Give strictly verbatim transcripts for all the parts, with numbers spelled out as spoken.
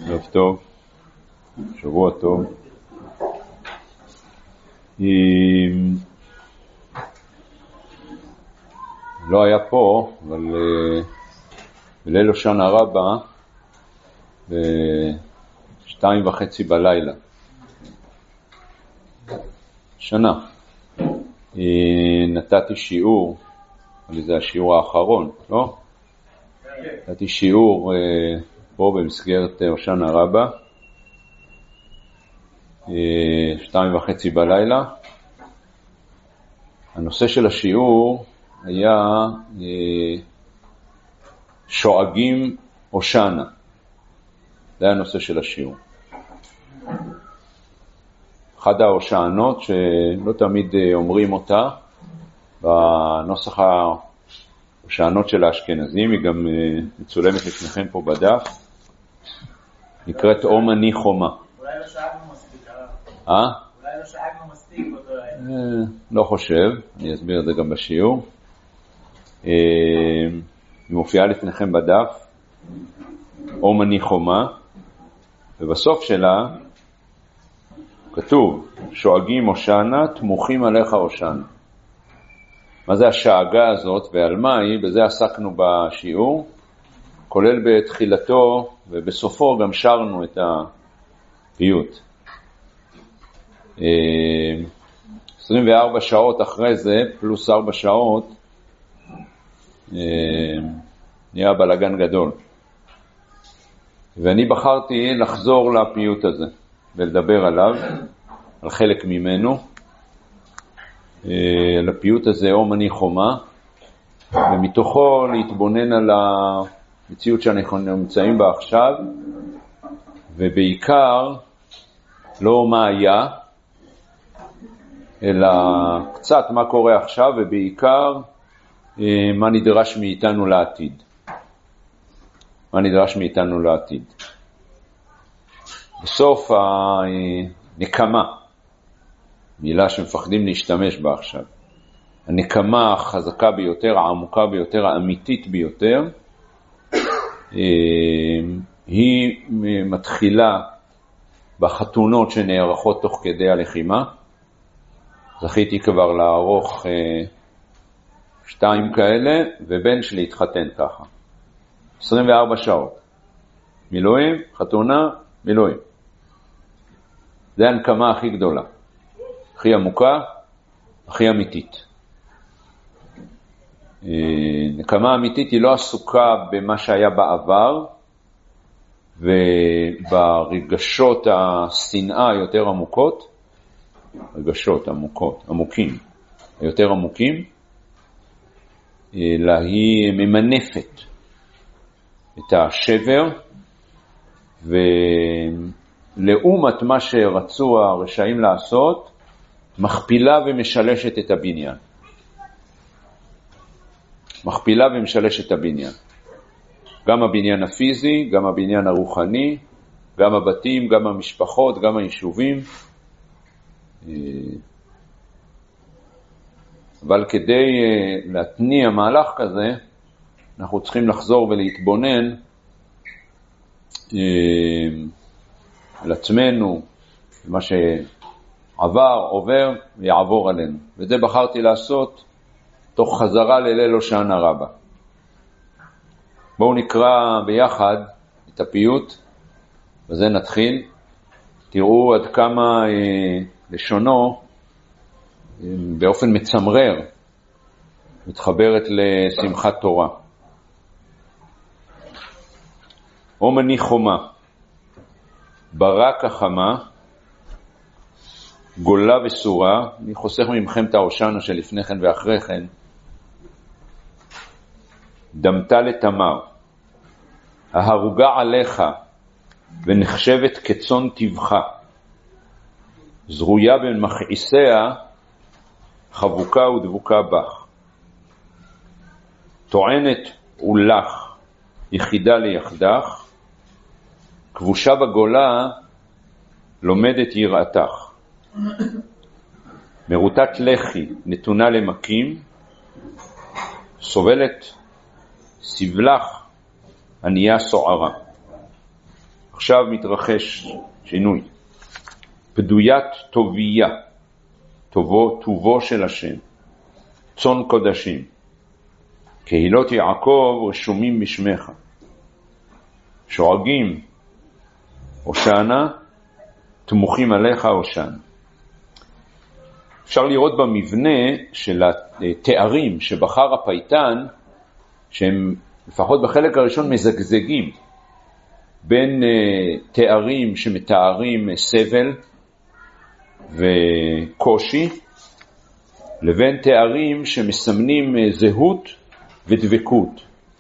ערב טוב, שבוע טוב. לא היה פה, אבל בליל הושענא רבה בשתיים וחצי בלילה שנה נתתי שיעור, זה השיעור האחרון, לא? נתתי שיעור פה במסגרת הושענא רבה שתיים וחצי בלילה. הנושא של השיעור היה שואגים הושענא, זה היה הנושא של השיעור. אחד ההושענות שלא תמיד אומרים אותה בנוסח ההושענות של האשכנזים, היא גם מצולמת לפניכם פה בדף, נקראת אום אני חומה. אולי לא שאגנו מספיק, אה? אולי לא שאגנו מספיק באותו לילה. לא חושב, אני אסביר את זה גם בשיעור. היא מופיעה לפניכם בדף, אום אני חומה, ובסוף שלה כתוב, שואגים הושענא, תמוכים עליך הושענא. מה זה השאגה הזאת ועל מה היא? בזה עסקנו בשיעור, כולל בתחילתו ובסופו גם שרנו את הפיוט. עשרים וארבע שעות אחרי זה, פלוס ארבע שעות, נהיה בלגן גדול. ואני בחרתי לחזור לפיוט הזה ולדבר עליו, על חלק ממנו, על הפיוט הזה, אום אני חומה, ומתוכו להתבונן על המציאות שאנחנו נמצאים בה עכשיו, ובעיקר לא מה היה, אלא קצת מה קורה עכשיו, ובעיקר מה נדרש מאיתנו לעתיד. מה נדרש מאיתנו לעתיד. בסוף הנקמה, מילה שמפחדים להשתמש בה עכשיו, הנקמה החזקה ביותר, העמוקה ביותר, האמיתית ביותר, היא מתחילה בחתונות שנערכות תוך כדי הלחימה. זכיתי כבר לערוך שתיים כאלה, ובן שלי התחתן ככה. עשרים וארבע שעות. מילואים, חתונה, מילואים. זה הנקמה הכי גדולה. הכי עמוקה, הכי אמיתית. נקמה אמיתית היא לא עסוקה במה שהיה בעבר, וברגשות השנאה יותר עמוקות, רגשות עמוקות, עמוקים, יותר עמוקים, אלא היא ממנפת את השבר, ולעומת מה שרצו הרשעים לעשות, מכפילה ומשלשת את הבניין. מכפילה ומשלשת את הבניין. גם הבניין הפיזי, גם הבניין הרוחני, גם הבתים, גם המשפחות, גם היישובים. אבל כדי להתניע מהלך כזה, אנחנו צריכים לחזור ולהתבונן על עצמנו, מה שעבר, עובר ויעבור עלינו. וזה בחרתי לעשות תוך חזרה לליל הושענא רבה. בואו נקרא ביחד את הפיוט, וזה נתחיל. תראו עד כמה לשונו באופן מצמרר מתחברת לשמחת תורה. אום אני חומה, ברק החמה, גולה וסורה. אני חוסך ממכם את ההושענא שלפני כן ואחרי כן. דמתה לתמר, ההרוגה עליך ונחשבת כצאן טבחה, זרויה בין מכעיסיה, חבוקה ודבוקה בך. טוענת ולך, יחידה ליחדך, כבושה בגולה, לומדת יראתך. מרוטת לחי, נתונה למקים, סובלת סבלך, ענייה סוערה. עכשיו מתרחש שינוי. פדוית טוביה, טובו, טובו של השם, צאן קודשים. קהילות יעקב רשומים בשמך. שואגים, הושענא, תמוכים עליך הושענא. אפשר לראות במבנה של התארים שבחר הפייטן, שהם לפחות בחלק הראשון מזגזגים, בין uh, תארים שמתארים uh, סבל וקושי, לבין תארים שמסמנים uh, זהות ודבקות.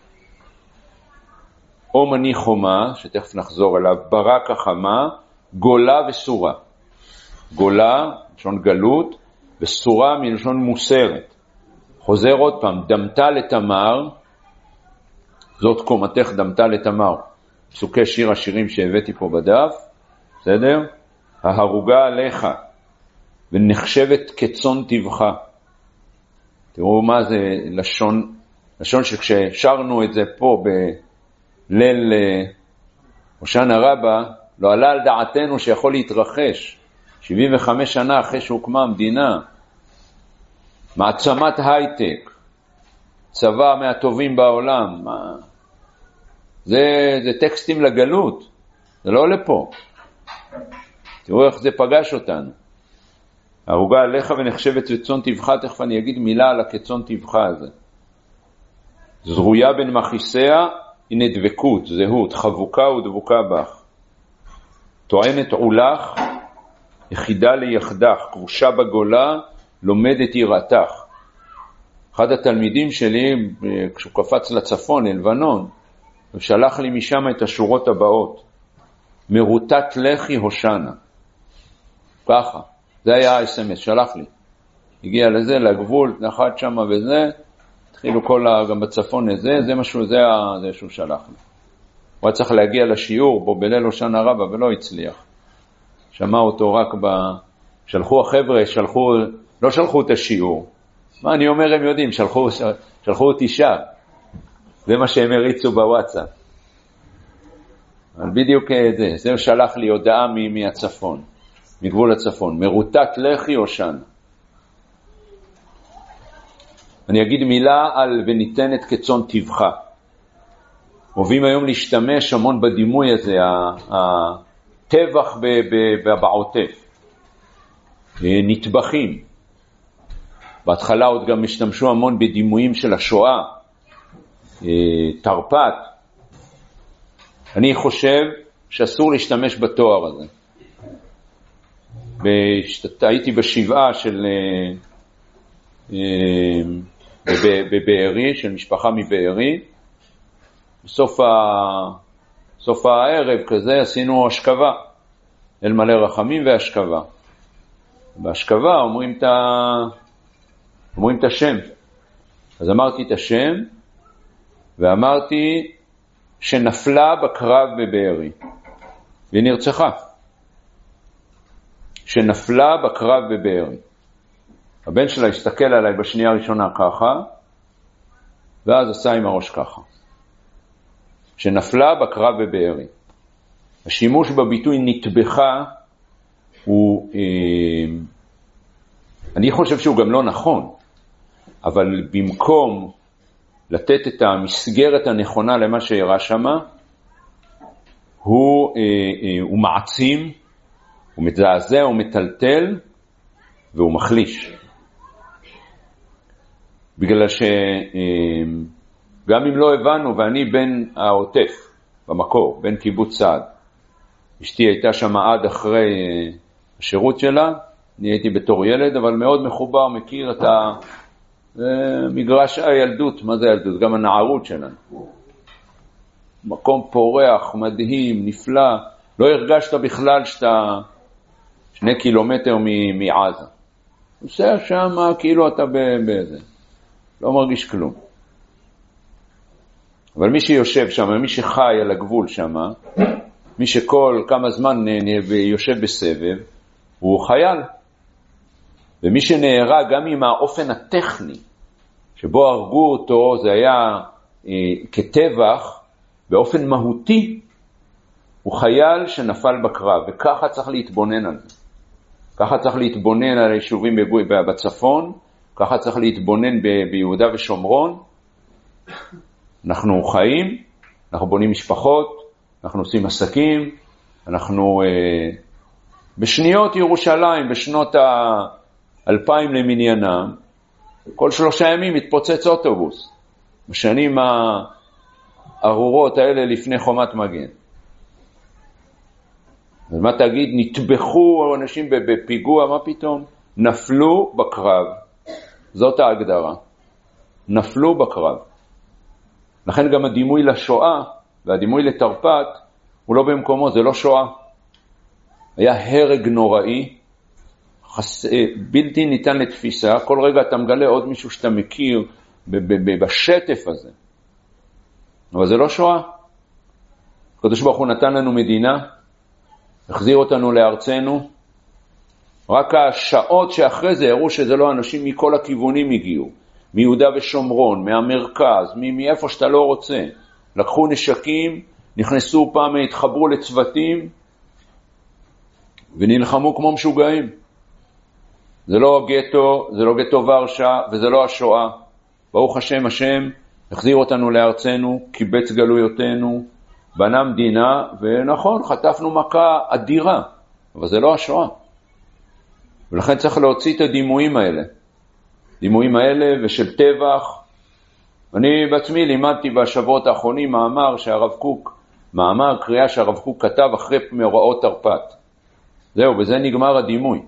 אומני חומה, שתכף נחזור אליו, ברק החמה, גולה וסורה. גולה, לשון גלות, וסורה מלשון מוסרת. חוזר עוד פעם, דמתה לתמר, זאת קומתך דמתה לתמר. פסוקי שיר השירים שהבאתי פה בדף, בסדר? ההרוגה עליך, ונחשבת כצאן טבחה. תראו מה זה לשון, לשון שכששרנו את זה פה בליל הושענא רבה, לא עלה על דעתנו שיכול להתרחש. שבעים וחמש שנה אחרי שהוקמה המדינה, מעצמת הייטק, צבא מהטובים בעולם, מה... זה, זה טקסטים לגלות, זה לא לפה. תראו איך זה פגש אותנו. הרוגה עליך ונחשבת כצאן טבחה, תכף אני אגיד מילה על הכצאן טבחה הזה. זרויה בין מכיסיה, הנה דבקות, זהות, חבוקה ודבוקה בך. טוענת עולך, יחידה ליחדך, קרושה בגולה, לומדת יראתך. אחד התלמידים שלי, כשהוא קפץ לצפון, ללבנון, הוא שלח לי משם את השורות הבאות. מרוטת לחי הושענא. ככה. זה היה ה-אס אם אס, שלח לי. הגיע לזה, לגבול, נחת שם וזה, התחילו כל ה... גם בצפון לזה, זה משהו, זה, ה... זה שהוא שלח לי. הוא היה צריך להגיע לשיעור בו בליל הושענא רבה, ולא הצליח. שמע אותו רק ב... שלחו החבר'ה, שלחו... לא שלחו את השיעור. מה אני אומר, הם יודעים, שלחו, שלחו אותי שם. זה מה שהם הריצו בוואטסאפ. אבל בדיוק זה, זה שלח לי הודעה מהצפון, מגבול הצפון. מרוטת לחי הושענא. אני אגיד מילה על וניתנת כצאן טבחה. אוהבים היום להשתמש המון בדימוי הזה, הטבח בעוטף. נטבחים. בהתחלה עוד גם השתמשו המון בדימויים של השואה. תרפ"ט. אני חושב שאסור להשתמש בתואר הזה. הייתי בשבעה של בבארי, של משפחה מבארי. בסוף ה... סוף הערב כזה עשינו השכבה. אל מלא רחמים והשכבה. בהשכבה אומרים את ה... אומרים את השם. אז אמרתי את השם, ואמרתי שנפלה בקרב בבארי, והיא נרצחה. שנפלה בקרב בבארי. הבן שלה הסתכל עליי בשנייה הראשונה ככה, ואז עשה עם הראש ככה. שנפלה בקרב בבארי. השימוש בביטוי נטבחה הוא, אה, אני חושב שהוא גם לא נכון, אבל במקום לתת את המסגרת הנכונה למה שהראה שמה, הוא, אה, אה, הוא מעצים, הוא מזעזע, הוא מטלטל, והוא מחליש. בגלל שגם אה, אם לא הבנו, ואני בן העוטף, במקור, בן קיבוץ סעד, אשתי הייתה שם עד אחרי אה, השירות שלה, אני הייתי בתור ילד, אבל מאוד מחובר, מכיר את ה... מגרש הילדות, מה זה ילדות? גם הנערות שלנו. מקום פורח, מדהים, נפלא. לא הרגשת בכלל שאתה שני קילומטר מעזה. נוסע שם כאילו אתה באיזה. לא מרגיש כלום. אבל מי שיושב שם, מי שחי על הגבול שם, מי שכל כמה זמן יושב בסבב, הוא חייל. ומי שנהרג גם עם האופן הטכני שבו הרגו אותו, זה היה אה, כטבח, באופן מהותי, הוא חייל שנפל בקרב, וככה צריך להתבונן על זה. ככה צריך להתבונן על היישובים בצפון, ככה צריך להתבונן ב- ביהודה ושומרון. אנחנו חיים, אנחנו בונים משפחות, אנחנו עושים עסקים, אנחנו אה, בשניות ירושלים, בשנות האלפיים למניינם, כל שלושה ימים מתפוצץ אוטובוס. בשנים הארורות האלה לפני חומת מגן. ומה תגיד, נטבחו אנשים בפיגוע, מה פתאום? נפלו בקרב. זאת ההגדרה. נפלו בקרב. לכן גם הדימוי לשואה והדימוי לתרפ"ט הוא לא במקומו, זה לא שואה. היה הרג נוראי, חס... בלתי ניתן לתפיסה. כל רגע אתה מגלה עוד מישהו שאתה מכיר בשטף הזה. אבל זה לא שואה. הקדוש ברוך הוא נתן לנו מדינה, החזיר אותנו לארצנו. רק השעות שאחרי זה הראו שזה לא אנשים מכל הכיוונים הגיעו. מיהודה ושומרון, מהמרכז, מאיפה שאתה לא רוצה. לקחו נשקים, נכנסו פעם, התחברו לצוותים, ונלחמו כמו משוגעים. זה לא גטו, זה לא גטו ורשה, וזה לא השואה. ברוך השם, השם החזיר אותנו לארצנו, קיבץ גלויותינו, בנה מדינה, ונכון, חטפנו מכה אדירה, אבל זה לא השואה. ולכן צריך להוציא את הדימויים האלה. דימויים האלה ושל טבח. אני בעצמי לימדתי בשבועות האחרונים מאמר שהרב קוק, מאמר קריאה שהרב קוק כתב אחרי מאורעות תרפ"ט. זהו, בזה נגמר הדימוי.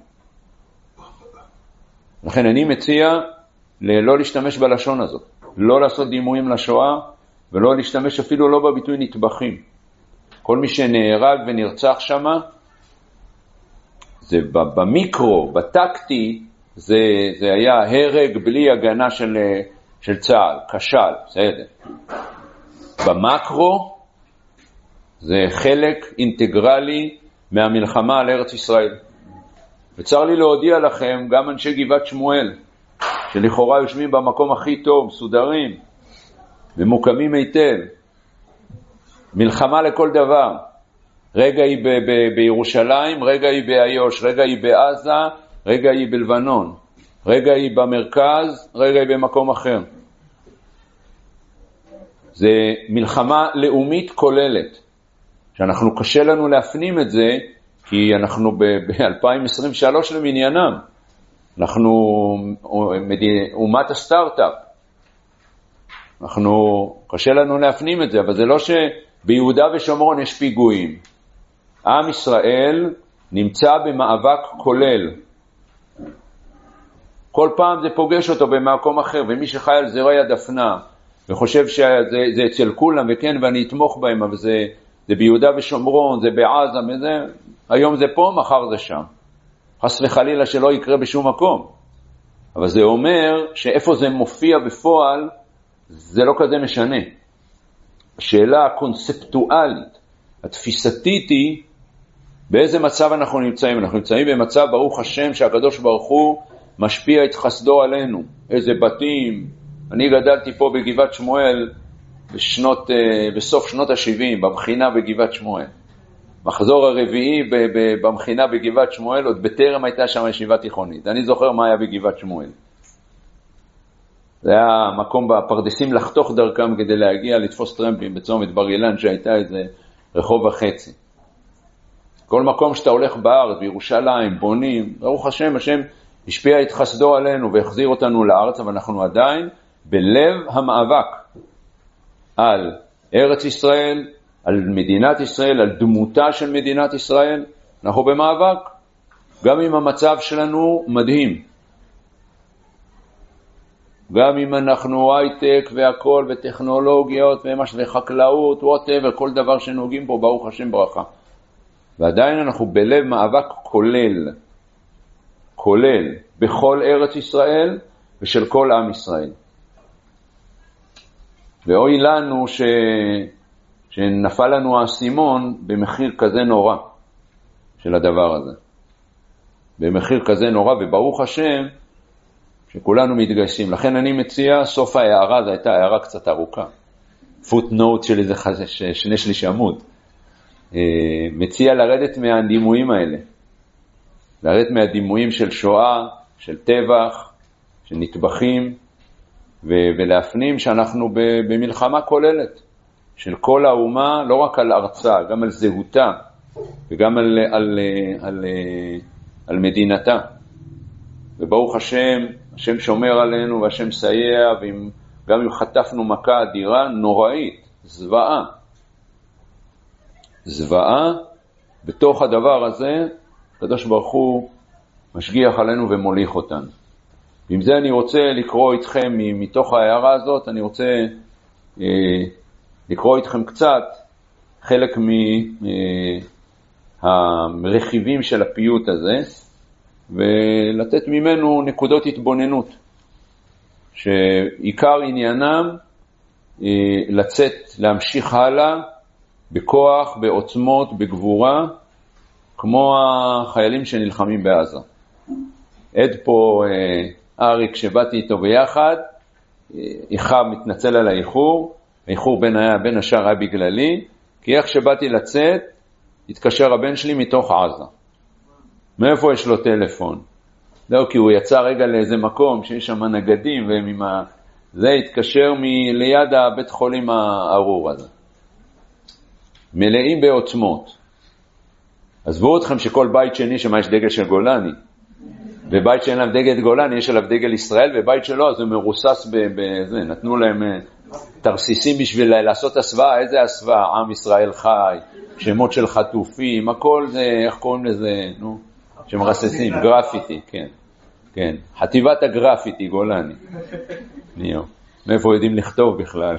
לכן אני מציע לא להשתמש בלשון הזאת. לא לעשות דימויים לשואה, ולא להשתמש אפילו לא בביטוי נטבחים. כל מי שנהרג ונרצח שמה, זה במיקרו, בטקטי, זה, זה היה הרג בלי הגנה של, של צה"ל, כשל, בסדר. במקרו, זה חלק אינטגרלי מהמלחמה על ארץ ישראל. וצר לי להודיע לכם, גם אנשי גבעת שמואל, שלכאורה יושבים במקום הכי טוב, מסודרים, ממוקמים היטב, מלחמה לכל דבר. רגע היא ב- ב- בירושלים, רגע היא באיו"ש, רגע היא בעזה, רגע היא בלבנון, רגע היא במרכז, רגע היא במקום אחר. זה מלחמה לאומית כוללת, שאנחנו קשה לנו להפנים את זה, כי אנחנו ב-אלפיים עשרים ושלוש למניינם. אנחנו אומת הסטארט-אפ. אנחנו, קשה לנו להפנים את זה, אבל זה לא שביהודה ושומרון יש פיגועים. עם ישראל נמצא במאבק כולל. כל פעם זה פוגש אותו במקום אחר, ומי שחי על זרעי הדפנה, וחושב שזה זה אצל כולם, וכן, ואני אתמוך בהם, אבל זה, זה ביהודה ושומרון, זה בעזה, וזה, היום זה פה, מחר זה שם. חס וחלילה שלא יקרה בשום מקום. אבל זה אומר שאיפה זה מופיע בפועל, זה לא כזה משנה. השאלה הקונספטואלית, התפיסתית היא, באיזה מצב אנחנו נמצאים? אנחנו נמצאים במצב, ברוך השם, שהקדוש ברוך הוא משפיע את חסדו עלינו. איזה בתים. אני גדלתי פה בגבעת שמואל, בשנות, בסוף שנות ה-שבעים, במכינה בגבעת שמואל. מחזור הרביעי במכינה בגבעת שמואל, עוד בטרם הייתה שם ישיבה תיכונית. אני זוכר מה היה בגבעת שמואל. זה היה מקום בפרדסים לחתוך דרכם כדי להגיע לתפוס טרמפים בצומת בר אילן, שהייתה איזה רחוב וחצי. כל מקום שאתה הולך בארץ, בירושלים, בונים, ברוך השם, השם השפיע את חסדו עלינו והחזיר אותנו לארץ, אבל אנחנו עדיין בלב המאבק על ארץ ישראל, על מדינת ישראל, על דמותה של מדינת ישראל. אנחנו במאבק, גם אם המצב שלנו מדהים. גם אם אנחנו הייטק והכל וטכנולוגיות וחקלאות, whatever, כל דבר שנוגעים פה, ברוך השם ברכה. ועדיין אנחנו בלב מאבק כולל, כולל, בכל ארץ ישראל ושל כל עם ישראל. ואוי לנו ש... שנפל לנו האסימון במחיר כזה נורא של הדבר הזה. במחיר כזה נורא, וברוך השם שכולנו מתגייסים. לכן אני מציע, סוף ההערה, זו הייתה הערה קצת ארוכה. פוטנוט של איזה שני שליש עמוד. מציע לרדת מהדימויים האלה, לרדת מהדימויים של שואה, של טבח, של נטבחים, ו- ולהפנים שאנחנו במלחמה כוללת, של כל האומה, לא רק על ארצה, גם על זהותה, וגם על, על, על, על, על מדינתה. וברוך השם, השם שומר עלינו והשם סייע, וגם אם חטפנו מכה אדירה, נוראית, זוועה. זוועה, בתוך הדבר הזה, הקדוש ברוך הוא משגיח עלינו ומוליך אותנו. ועם זה אני רוצה לקרוא איתכם, מתוך ההערה הזאת, אני רוצה אה, לקרוא איתכם קצת, חלק מהרכיבים של הפיוט הזה, ולתת ממנו נקודות התבוננות, שעיקר עניינם אה, לצאת, להמשיך הלאה, בכוח, בעוצמות, בגבורה, כמו החיילים שנלחמים בעזה. עד פה אה, אריק שבאתי איתו ביחד, איכה מתנצל על האיחור, האיחור בין, היה, בין השאר היה בגללי, כי איך שבאתי לצאת, התקשר הבן שלי מתוך עזה. מאיפה יש לו טלפון? לא, כי הוא יצא רגע לאיזה מקום שיש שם נגדים, וממה... זה התקשר מליד הבית חולים הארור הזה. מלאים בעוצמות. עזבו אתכם שכל בית שני שמה יש דגל של גולני, ובית שאין להם דגל גולני יש עליו דגל ישראל, ובית שלו אז הוא מרוסס בזה, נתנו להם תרסיסים בשביל לעשות הסוואה. איזה הסוואה? עם ישראל חי, שמות של חטופים, הכל זה, איך קוראים לזה, נו, שמרססים, גרפיטי, כן, כן, חטיבת הגרפיטי, גולני. ניו, מאיפה יודעים לכתוב בכלל?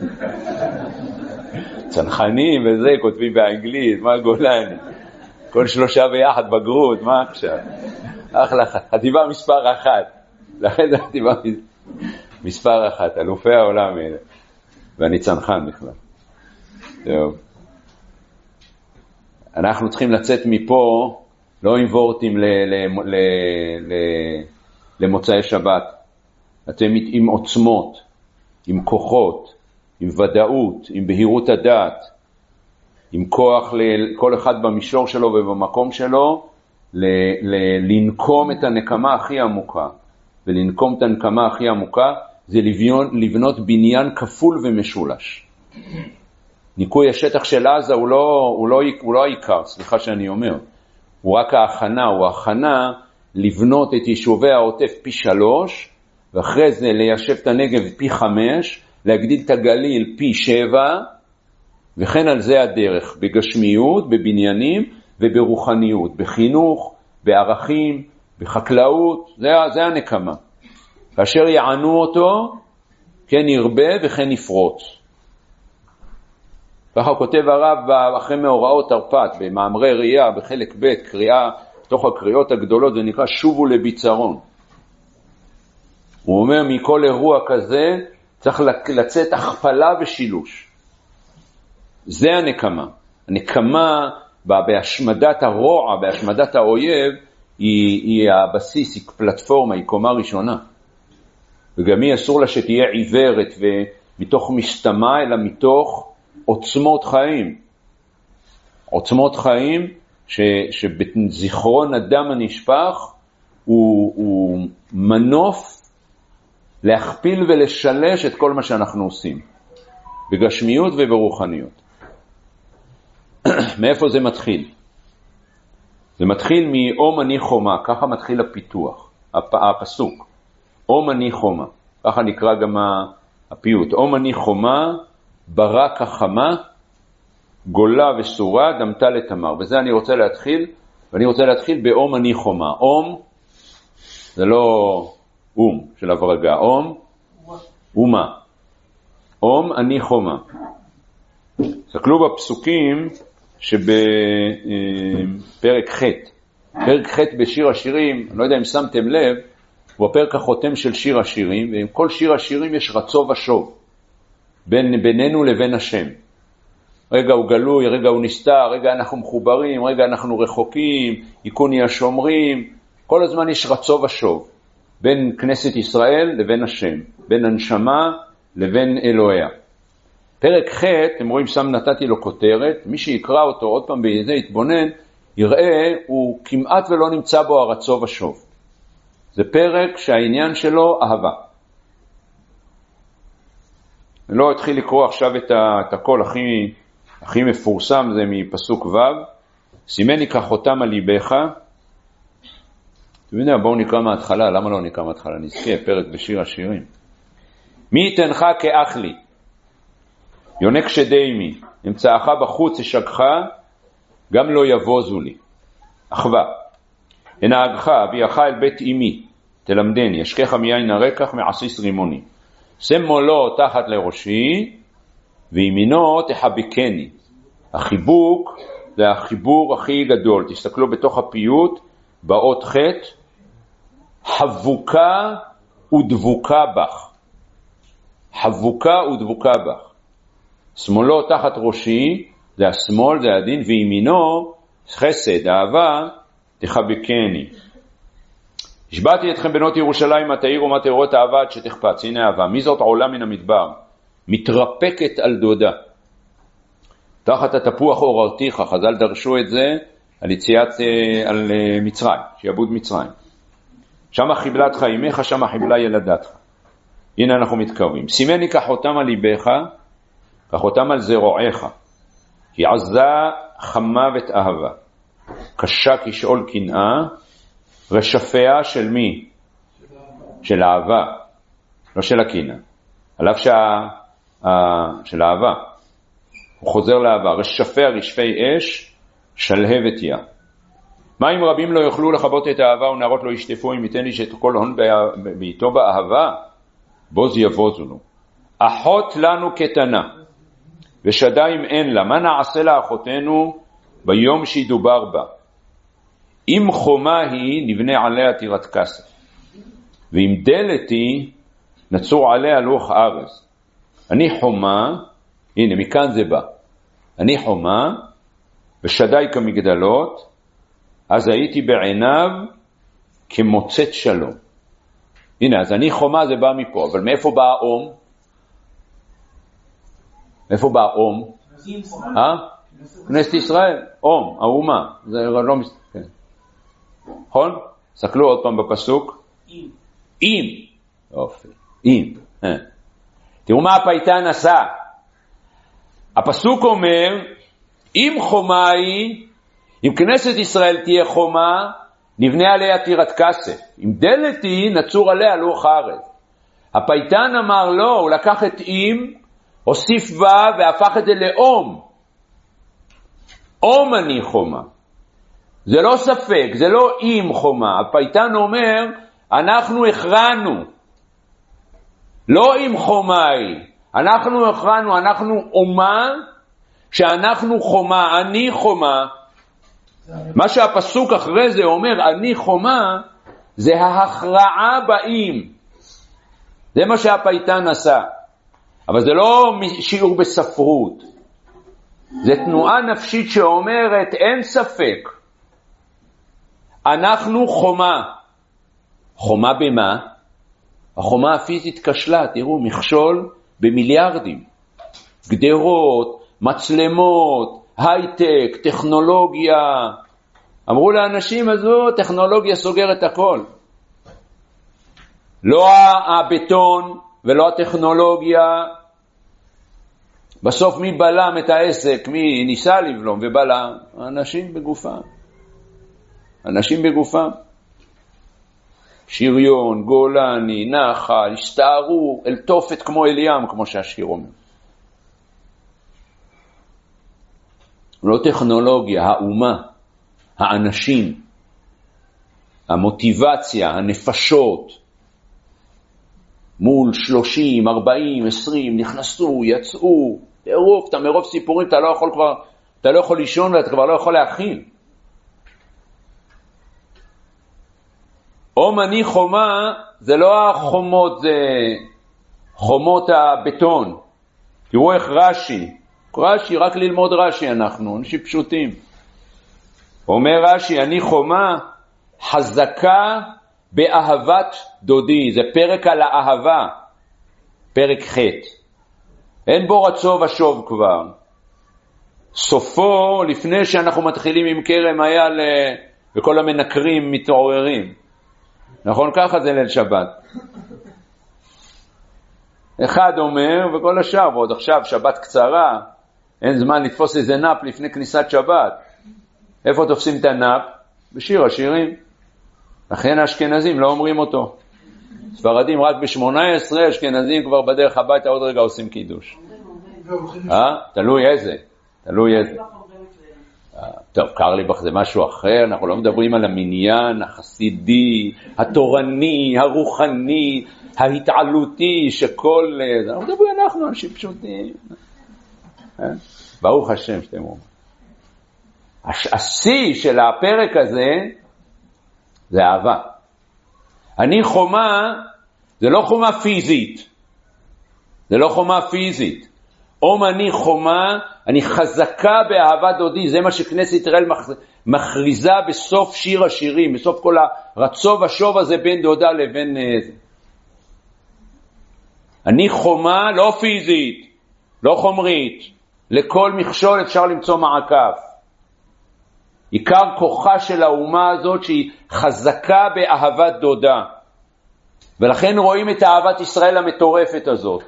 צנחנים וזה, כותבים באנגלית, מה גולני? כל שלושה ביחד בגרות, מה עכשיו? אחלה, חטיבה מספר אחת. לכן זה חטיבה מספר אחת, אלופי העולם האלה. ואני צנחן בכלל. טוב. אנחנו צריכים לצאת מפה, לא עם וורטים ל- ל- ל- ל- למוצאי שבת. אתם עם עוצמות, עם כוחות, עם ודאות, עם בהירות הדעת, עם כוח לכל אחד במישור שלו ובמקום שלו, ל- ל- לנקום את הנקמה הכי עמוקה. ולנקום את הנקמה הכי עמוקה זה לבנות, לבנות בניין כפול ומשולש. ניקוי השטח של עזה הוא לא, הוא לא, הוא לא העיקר, סליחה שאני אומר. הוא רק ההכנה, הוא ההכנה לבנות את יישובי העוטף פי שלוש, ואחרי זה ליישב את הנגב פי חמש, להגדיל את הגליל פי שבע, וכן על זה הדרך, בגשמיות, בבניינים וברוחניות, בחינוך, בערכים, בחקלאות, זה, זה הנקמה. כאשר יענו אותו, כן ירבה וכן יפרוץ. ככה כותב הרב אחרי מאורעות תרפ"ט, במאמרי ראייה, בחלק ב', קריאה, תוך הקריאות הגדולות, זה נקרא שובו לביצרון. הוא אומר, מכל אירוע כזה, צריך לצאת הכפלה ושילוש. זה הנקמה. הנקמה בהשמדת הרוע, בהשמדת האויב, היא, היא הבסיס, היא פלטפורמה, היא קומה ראשונה. וגם היא אסור לה שתהיה עיוורת ומתוך משתמה, אלא מתוך עוצמות חיים. עוצמות חיים ש, שבזיכרון אדם הנשפך הוא, הוא מנוף להכפיל ולשלש את כל מה שאנחנו עושים. בגשמיות וברוחניות. מאיפה זה מתחיל? זה מתחיל מאום אני חומה, ככה מתחיל הפיתוח, הפסוק. אום אני חומה, ככה נקרא גם הפיוט. אום אני חומה, ברק החמה, גולה וסורה, דמתה לתמר. וזה אני רוצה להתחיל, ואני רוצה להתחיל באום אני חומה. אום, זה לא אום של הברגה, אום, אומה. אום אני חומה. תסתכלו בפסוקים שבפרק ח'. פרק ח' בשיר השירים, אני לא יודע אם שמתם לב, הוא הפרק החותם של שיר השירים, ועם כל שיר השירים יש רצו ושוב, בין, בינינו לבין השם. רגע הוא גלוי, רגע הוא נסתר, רגע אנחנו מחוברים, רגע אנחנו רחוקים, עיקוני השומרים, כל הזמן יש רצו ושוב, בין כנסת ישראל לבין השם, בין הנשמה לבין אלוהיה. פרק ח', אתם רואים, שם נתתי לו כותרת, מי שיקרא אותו עוד פעם בידי יתבונן, יראה, הוא כמעט ולא נמצא בו הרצו ושוב. זה פרק שהעניין שלו אהבה. אני לא אתחיל לקרוא עכשיו את, ה, את הכל הכי, הכי מפורסם, זה מפסוק ו', שימני כחותם על ליבך. אתם יודעים, בואו נקרא מההתחלה, למה לא נקרא מההתחלה? נזכה, פרק בשיר השירים. מי יתנך כאח לי, יונק שדיימי, אמצעך בחוץ אשגך, גם לא יבוזו לי. אחווה, הנהגך, אביאך אל בית אמי, תלמדני, אשכך מיין הרקח מעסיס רימוני. שם מולו תחת לראשי, וימינו תחבקני. החיבוק זה החיבור הכי גדול. תסתכלו בתוך הפיוט, באות ח', חבוקה ודבוקה בך. חבוקה ודבוקה בך. שמאלו תחת ראשי, זה השמאל, זה הדין, וימינו, חסד, אהבה, תחבקני. השבעתי אתכם בנות ירושלים, מה תאיר ומה תאירות אהבה עד שתחפץ. הנה אהבה. מי זאת עולה מן המדבר? מתרפקת על דודה. תחת התפוח עוררתיך, חז"ל דרשו את זה על יציאת, על מצרים, שיעבוד מצרים. שמה חיבלת חיימך, שמה חיבלה ילדתך. הנה אנחנו מתקרבים. שימני כחותם על ליבך, כחותם על זרועך. כי עזה חמוות אהבה. קשה כשאול קנאה, רשפיה של מי? של אהבה, לא של הקנאה. עליו שה... של אהבה. הוא חוזר לאהבה. רשפיה רשפי אש, שלהבת יה. מים רבים לא יוכלו לכבות את האהבה, ונערות לא ישטפו, אם ייתן לי שאת כל הון בעיתו באהבה, בוז יבוזו לו. אחות לנו קטנה, ושדיים אין לה. מה נעשה לאחותנו ביום שידובר בה? אם חומה היא, נבנה עליה טירת כסף. ואם דלת היא, נצור עליה לוח ארז. אני חומה, הנה מכאן זה בא. אני חומה, ושדי כמגדלות, אז הייתי בעיניו כמוצאת שלום. הנה, אז אני חומה זה בא מפה, אבל מאיפה בא האום? מאיפה בא האום? אה? כנסת ישראל, אום, האומה. זה לא מסתכל. נכון? סתכלו עוד פעם בפסוק. אם. אם. יופי. אם. תראו מה הפייטן עשה. הפסוק אומר, אם חומה היא, אם כנסת ישראל תהיה חומה, נבנה עליה טירת כסף. אם דלת היא, נצור עליה לוח ארז. הפייטן אמר לא, הוא לקח את אם, הוסיף בה והפך את זה לאום. אום אני חומה. זה לא ספק, זה לא אם חומה. הפייטן אומר, אנחנו הכרענו. לא אם חומה היא. אנחנו הכרענו, אנחנו אומה, שאנחנו חומה, אני חומה. מה שהפסוק אחרי זה אומר, אני חומה, זה ההכרעה באים. זה מה שהפייטן עשה. אבל זה לא שיעור בספרות. זה תנועה נפשית שאומרת, אין ספק. אנחנו חומה. חומה במה? החומה הפיזית כשלה, תראו, מכשול במיליארדים. גדרות, מצלמות, הייטק, טכנולוגיה. אמרו לאנשים, הזו, טכנולוגיה סוגרת הכל. לא הבטון ולא הטכנולוגיה. בסוף מי בלם את העסק? מי ניסה לבלום ובלם? אנשים בגופם. אנשים בגופם. שריון, גולני, נחל, הסתערו אל תופת כמו אל ים, כמו שהשיר אומר. לא טכנולוגיה, האומה, האנשים, המוטיבציה, הנפשות, מול שלושים, ארבעים, עשרים, נכנסו, יצאו, תראו, אתה מרוב סיפורים, אתה לא יכול כבר, אתה לא יכול לישון ואתה כבר לא יכול להכין. אום אני חומה, זה לא החומות, זה חומות הבטון. תראו איך רש"י, רש"י, רק ללמוד רש"י אנחנו, אנשים פשוטים. אומר רש"י, אני חומה חזקה באהבת דודי. זה פרק על האהבה, פרק ח'. אין בו רצו ושוב כבר. סופו, לפני שאנחנו מתחילים עם כרם היל וכל המנקרים מתעוררים. נכון? ככה זה ליל שבת. אחד אומר וכל השאר, ועוד עכשיו שבת קצרה, אין זמן לתפוס איזה נאפ לפני כניסת שבת. איפה תופסים את הנאפ? בשיר השירים. לכן האשכנזים לא אומרים אותו. ספרדים רק ב-שמונה עשרה, אשכנזים כבר בדרך הביתה עוד רגע עושים קידוש. אה? תלוי איזה. תלוי איזה. טוב, קרליבך זה משהו אחר, אנחנו לא מדברים על המניין החסידי, התורני, הרוחני, ההתעלותי, שכל... אנחנו מדברים אנחנו, אנשים פשוטים. ברוך השם שאתם אומרים. השיא של הפרק הזה זה אהבה. אני חומה, זה לא חומה פיזית. זה לא חומה פיזית. אם אני חומה, אני חזקה באהבת דודי. זה מה שכנסת ישראל מכריזה בסוף שיר השירים, בסוף כל הרצו ושוב הזה בין דודה לבין... אני חומה לא פיזית, לא חומרית. לכל מכשול אפשר למצוא מעקף. עיקר כוחה של האומה הזאת שהיא חזקה באהבת דודה. ולכן רואים את אהבת ישראל המטורפת הזאת.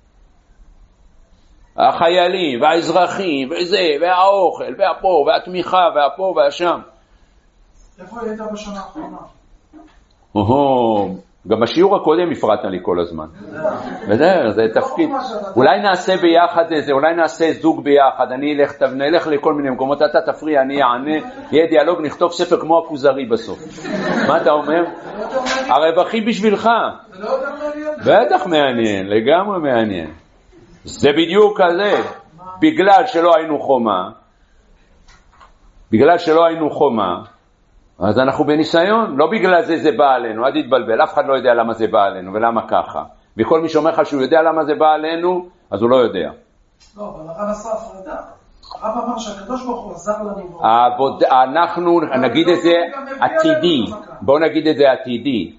החיילים והאזרחים וזה, והאוכל, והפה, והתמיכה, והפה והשם. איפה היית בשנה האחרונה? אוהו, גם בשיעור הקודם הפרעת לי כל הזמן. בדרך, זה תפקיד. אולי נעשה ביחד איזה, אולי נעשה זוג ביחד, אני אלך, נלך לכל מיני מקומות, אתה תפריע, אני אענה, יהיה דיאלוג, נכתוב ספר כמו הכוזרי בסוף. מה אתה אומר? הרווחים בשבילך. בטח מעניין, לגמרי מעניין. זה בדיוק כזה, בגלל שלא היינו חומה, בגלל שלא היינו חומה, אז אנחנו בניסיון, לא בגלל זה זה בא עלינו, עד יתבלבל, אף אחד לא יודע למה זה בא עלינו ולמה ככה. וכל מי שאומר לך שהוא יודע למה זה בא עלינו, אז הוא לא יודע. לא, אבל הרב עשה הפרדה. הרב אמר שהקדוש ברוך הוא עזר לנו. העבוד, אנחנו נגיד את זה עתידי, בואו נגיד את זה עתידי.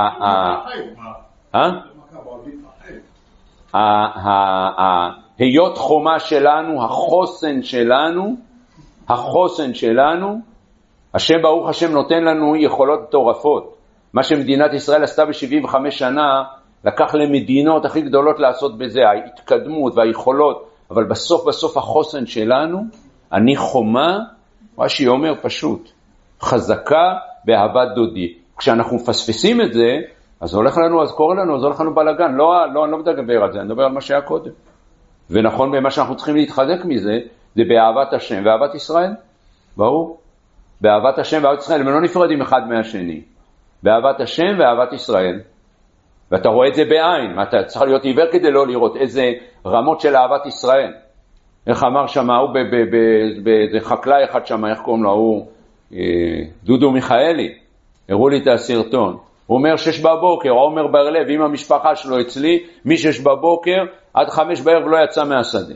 היות חומה שלנו, החוסן שלנו, החוסן שלנו, השם ברוך השם נותן לנו יכולות מטורפות. מה שמדינת ישראל עשתה ב-שבעים וחמש שנה, לקח למדינות הכי גדולות לעשות בזה, ההתקדמות והיכולות, אבל בסוף בסוף החוסן שלנו, אני חומה, מה שהיא אומר פשוט, חזקה באהבת דודי. כשאנחנו מפספסים את זה, אז הולך לנו, אז קורה לנו, אז הולך לנו בלגן. לא, לא, אני לא מדבר על זה, אני מדבר על מה שהיה קודם. ונכון, במה שאנחנו צריכים להתחזק מזה, זה באהבת השם ואהבת ישראל. ברור? באהבת השם ואהבת ישראל, הם לא נפרדים אחד מהשני. באהבת השם ואהבת ישראל. ואתה רואה את זה בעין, אתה צריך להיות עיוור כדי לא לראות איזה רמות של אהבת ישראל. איך אמר שם, הוא באיזה חקלאי אחד שם, איך קוראים לו, הוא דודו מיכאלי, הראו לי את הסרטון. הוא אומר שש בבוקר, עומר ברלב עם המשפחה שלו אצלי, משש בבוקר עד חמש בערב לא יצא מהשדה.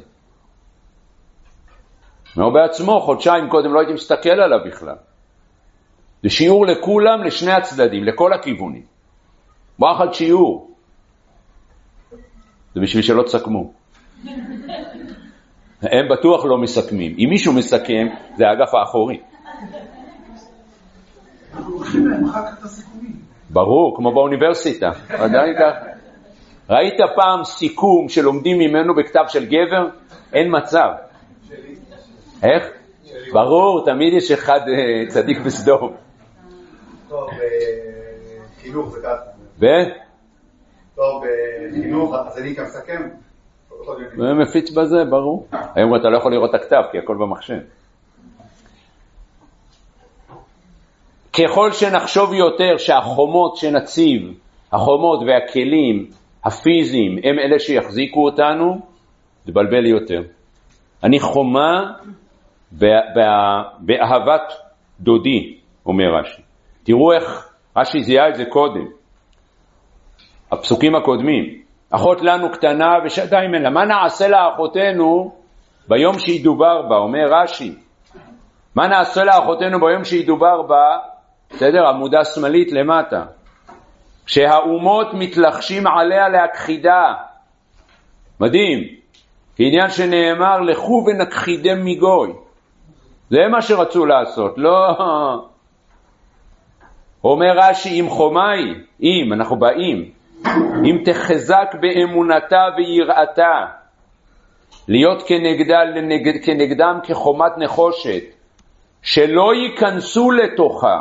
הוא בעצמו, חודשיים קודם לא הייתי מסתכל עליו בכלל. זה שיעור לכולם, לשני הצדדים, לכל הכיוונים. ואחד שיעור. זה בשביל שלא תסכמו. הם בטוח לא מסכמים. אם מישהו מסכם, זה האגף האחורי. אנחנו לוקחים להם אחר כך את הסיכומים. ברור, כמו באוניברסיטה. ראית פעם סיכום שלומדים ממנו בכתב של גבר? אין מצב. איך? ברור, תמיד יש אחד צדיק בסדום. טוב, חינוך זה ככה. ו? טוב, חינוך, אז אני כמסכם. ומפיץ בזה, ברור. היום אתה לא יכול לראות את הכתב, כי הכל במחשב. ככל שנחשוב יותר שהחומות שנציב, החומות והכלים הפיזיים, הם אלה שיחזיקו אותנו, תבלבל לי יותר. אני חומה באהבת דודי, אומר רש"י. תראו איך רש"י זיהה את זה קודם. הפסוקים הקודמים. אחות לנו קטנה ושעתיים אין לה. מה נעשה לאחותנו ביום שידובר בה? אומר רש"י. מה נעשה לאחותנו ביום שידובר בה? בסדר? עמודה שמאלית למטה. כשהאומות מתלחשים עליה להכחידה. מדהים. כעניין שנאמר, לכו ונכחידם מגוי. זה מה שרצו לעשות, לא... אומר רש"י, אם חומי, אם, אנחנו באים, אם תחזק באמונתה ויראתה, להיות כנגדה, לנגד, כנגדם כחומת נחושת, שלא ייכנסו לתוכה.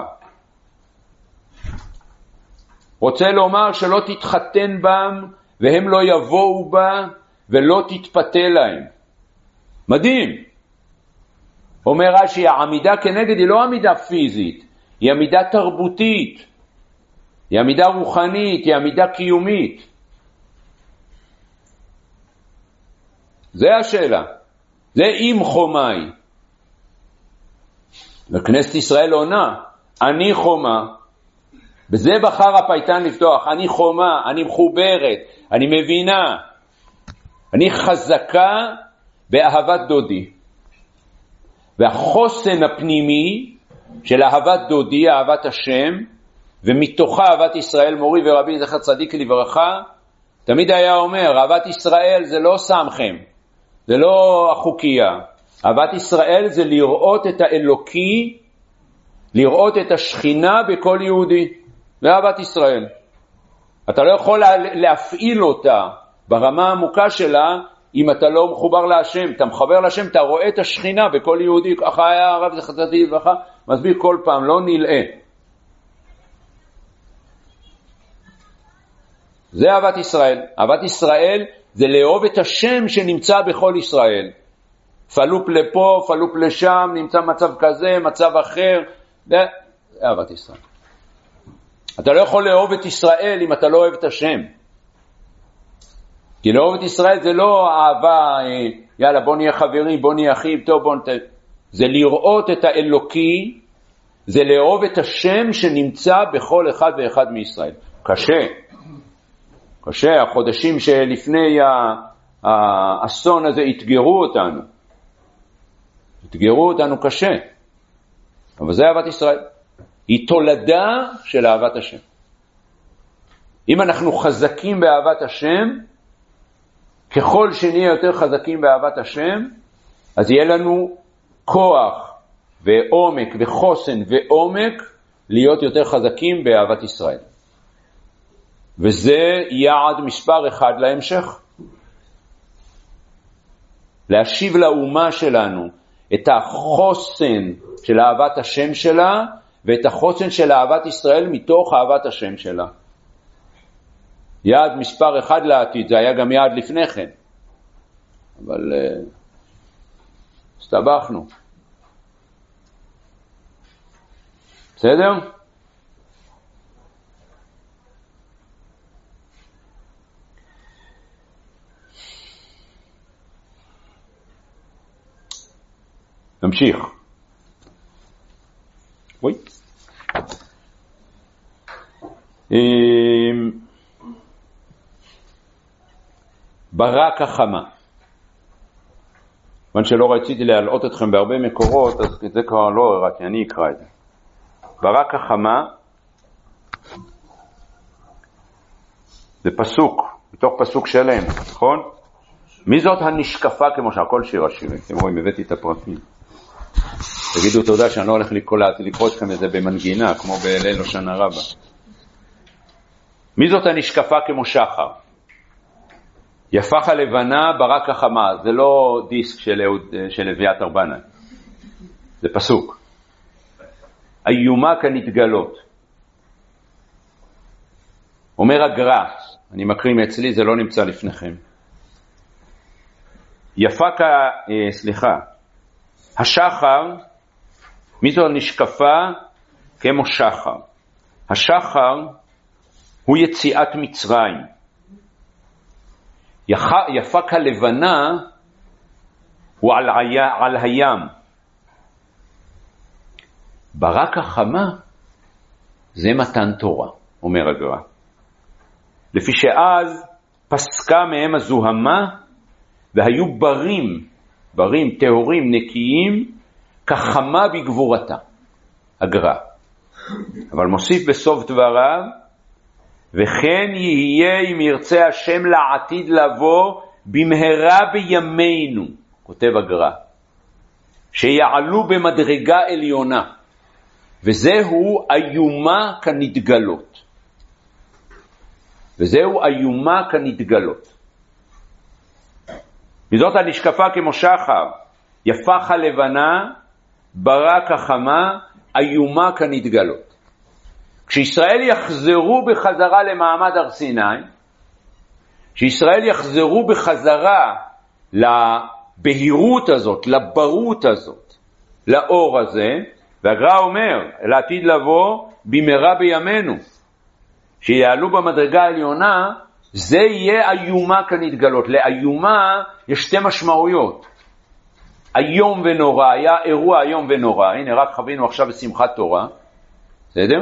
רוצה לומר שלא תתחתן בם, והם לא יבואו בה, ולא תתפתה להם. מדהים. אומר רש"י, העמידה כנגד היא לא עמידה פיזית, היא עמידה תרבותית, היא עמידה רוחנית, היא עמידה קיומית. זה השאלה. זה אם חומי. וכנסת ישראל עונה, אני חומה. בזה בחר הפייטן לפתוח, אני חומה, אני מחוברת, אני מבינה. אני חזקה באהבת דודי. והחוסן הפנימי של אהבת דודי, אהבת השם, ומתוכה אהבת ישראל, מורי ורבי זכר צדיק לברכה, תמיד היה אומר, אהבת ישראל זה לא סמכם, זה לא החוקיה. אהבת ישראל זה לראות את האלוקי, לראות את השכינה בכל יהודי. זה אהבת ישראל. אתה לא יכול להפעיל אותה ברמה העמוקה שלה, אם אתה לא מחובר להשם. אתה מחבר להשם, אתה רואה את השכינה בכל יהודי. ככה היה הרב זכר צדיק לברכה, מסביר כל פעם, לא נלאה. זה אהבת ישראל. אהבת ישראל זה לאהוב את השם שנמצא בכל ישראל. פלופ לפה, פלופ לשם, נמצא מצב כזה, מצב אחר. זה אהבת ישראל. אתה לא יכול לאהוב את ישראל אם אתה לא אוהב את השם. כי לאהוב את ישראל זה לא אהבה, יאללה בוא נהיה חברים, בוא נהיה אחים, טוב בוא נת... זה לראות את האלוקי, זה לאהוב את השם שנמצא בכל אחד ואחד מישראל. קשה. קשה, החודשים שלפני האסון הזה התגרו אותנו. התגרו אותנו קשה. אבל זה אהבת ישראל. היא תולדה של אהבת השם. אם אנחנו חזקים באהבת השם, ככל שנהיה יותר חזקים באהבת השם, אז יהיה לנו כוח ועומק וחוסן ועומק להיות יותר חזקים באהבת ישראל. וזה יעד מספר אחד להמשך. להשיב לאומה שלנו את החוסן של אהבת השם שלה, ואת החוסן של אהבת ישראל מתוך אהבת השם שלה. יעד מספר אחד לעתיד, זה היה גם יעד לפני כן. אבל uh, הסתבכנו. בסדר? נמשיך. וואי. ברק החמה. כיוון שלא רציתי להעלות אתכם בהרבה מקורות, אז זה כבר לא רק אני אקרא את זה. ברק החמה זה פסוק, מתוך פסוק שלם, נכון? מי זאת הנשקפה כמו שהכל שיר השירים? אתם רואים, הבאתי את הפרטים. תגידו תודה שאני לא הולך לקרוא אתכם את זה במנגינה, כמו בליל השנה רבה. מי זאת הנשקפה כמו שחר? יפח הלבנה ברק החמה. זה לא דיסק של, של אביתר בנאי. זה פסוק. איומה כנתגלות. אומר הגר"א, אני מקריא מאצלי, זה לא נמצא לפניכם. יפק, אה, סליחה, השחר, מי זו נשקפה כמו שחר? השחר הוא יציאת מצרים. יפק הלבנה הוא על, היה, על הים. ברק החמה זה מתן תורה, אומר הגר"א. לפי שאז פסקה מהם הזוהמה והיו ברים, ברים, טהורים, נקיים, כחמה בגבורתה. הגר"א. אבל מוסיף בסוף דבריו, וכן יהיה אם ירצה השם לעתיד לבוא במהרה בימינו, כותב הגר"א, שיעלו במדרגה עליונה, וזהו איומה כנתגלות. וזהו איומה כנתגלות. וזאת הנשקפה כמו שחר, יפה כלבנה, ברה כחמה, איומה כנתגלות. כשישראל יחזרו בחזרה למעמד הר סיני, כשישראל יחזרו בחזרה לבהירות הזאת, לברות הזאת, לאור הזה, והגר"א אומר, לעתיד לבוא במהרה בימינו, שיעלו במדרגה העליונה, זה יהיה איומה כנתגלות. לאיומה יש שתי משמעויות. איום ונורא, היה אירוע איום ונורא, הנה רק חווינו עכשיו בשמחת תורה, בסדר?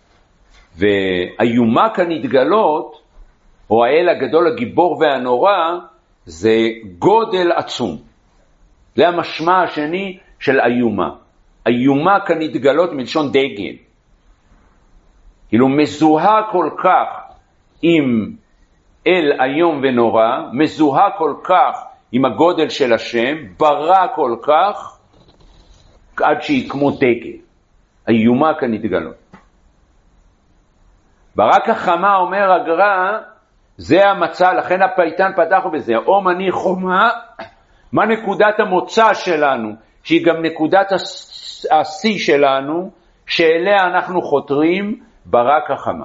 ואיומה כנתגלות, או האל הגדול הגיבור והנורא, זה גודל עצום. זה המשמע השני של איומה. איומה כנתגלות מלשון דגל. כאילו מזוהה כל כך עם אל איום ונורא, מזוהה כל כך עם הגודל של השם, ברא כל כך, עד שהיא כמו דגל. איומה כנתגלות. ברא כחמה, אומר הגר"א, זה המצע, לכן הפייטן פתחו בזה, או מני חומה, מה נקודת המוצא שלנו, שהיא גם נקודת השיא שלנו, שאליה אנחנו חותרים, ברא כחמה.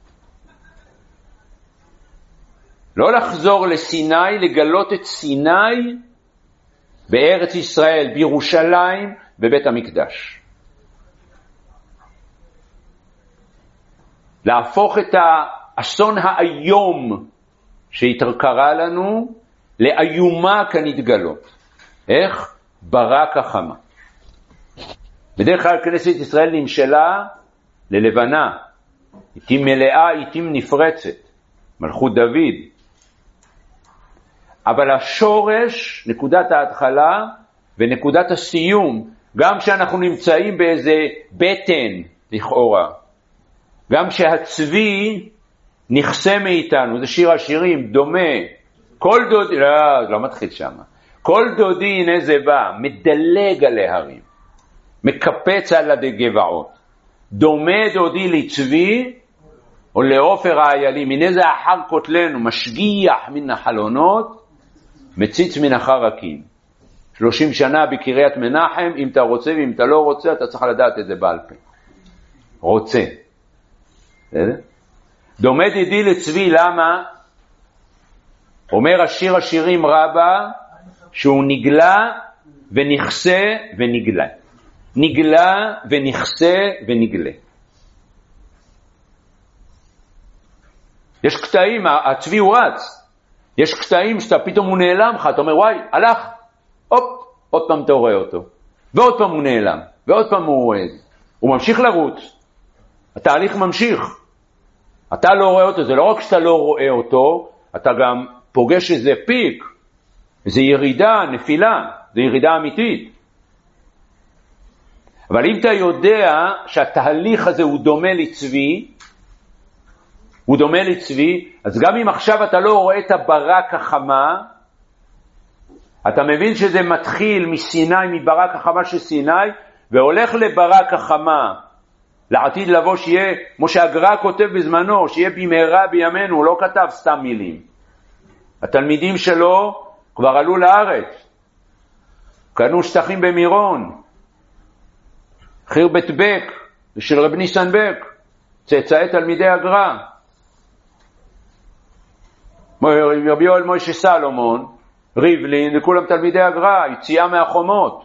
לא לחזור לסיני, לגלות את סיני בארץ ישראל, בירושלים, בבית המקדש. להפוך את האסון האיום שהתקרה לנו לאיומה כנתגלות. איך? ברא כחמה. בדרך כלל כנסת ישראל נמשלה ללבנה, עיתים מלאה, עיתים נפרצת, מלכות דוד. אבל השורש, נקודת ההתחלה ונקודת הסיום, גם כשאנחנו נמצאים באיזה בטן לכאורה, גם כשהצבי נכסה מאיתנו, זה שיר השירים, דומה, כל דודי, לא, לא מתחיל שם, כל דודי הנה זה בא, מדלג על ההרים, מקפץ על הגבעות, דומה דודי לצבי, או לעופר האיילים, הנה זה אחר כותלנו, משגיח מן החלונות, מציץ מן החרקים. שלושים שנה בקריית מנחם, אם אתה רוצה ואם אתה לא רוצה, אתה צריך לדעת את זה בעל פה. רוצה. דומה דודי לצבי, למה? אומר השיר השירים רבה, שהוא נגלה ונכסה ונגלה. נגלה ונכסה ונגלה. יש קטעים, הצבי הוא רץ. יש קטעים שאתה פתאום הוא נעלם לך, אתה אומר וואי, הלך, הופ, עוד פעם אתה רואה אותו. ועוד פעם הוא נעלם, ועוד פעם הוא רואה. הוא ממשיך לרוץ. התהליך ממשיך. אתה לא רואה אותו, זה לא רק שאתה לא רואה אותו, אתה גם פוגש איזה פיק, איזה ירידה, נפילה, זה ירידה אמיתית. אבל אם אתה יודע שהתהליך הזה הוא דומה לצבי, הוא דומה לצבי, אז גם אם עכשיו אתה לא רואה את הברק החמה, אתה מבין שזה מתחיל מסיני, מברק החמה של סיני, והולך לברק החמה, לעתיד לבוא שיהיה, כמו שהגר"א כותב בזמנו, שיהיה במהרה בימינו, הוא לא כתב סתם מילים. התלמידים שלו כבר עלו לארץ, קנו שטחים במירון, חיר בית בק, של רב ניסן בק, צאצאי תלמידי הגר"א. רבי יואל מוישה סלומון, ריבלין, וכולם תלמידי הגר"א, יציאה מהחומות.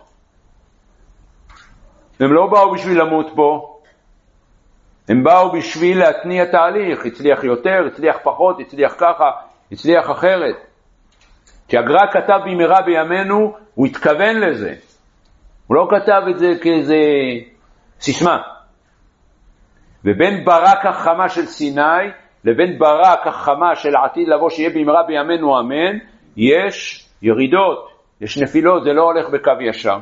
הם לא באו בשביל למות פה, הם באו בשביל להתניע תהליך, הצליח יותר, הצליח פחות, הצליח ככה, הצליח אחרת. כשהגר"א כתב במהרה בימינו, הוא התכוון לזה. הוא לא כתב את זה כאיזה סיסמה. ובין ברק החמה של סיני, לבין ברק החמה של עתיד לבוא שיהיה במהרה בימינו אמן, יש ירידות, יש נפילות, זה לא הולך בקו ישר.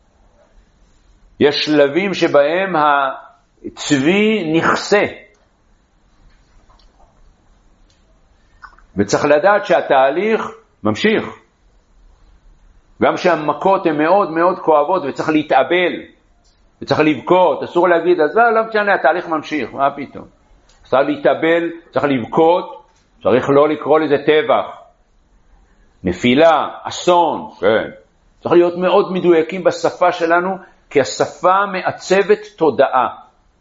יש שלבים שבהם הצבי נכסה. וצריך לדעת שהתהליך ממשיך. גם שהמכות הן מאוד מאוד כואבות וצריך להתאבל, וצריך לבכות, אסור להגיד, אז לא, לא משנה, התהליך ממשיך, מה פתאום? צריך להתאבל, צריך לבכות, צריך לא לקרוא לזה טבח, נפילה, אסון, כן. צריך להיות מאוד מדויקים בשפה שלנו, כי השפה מעצבת תודעה.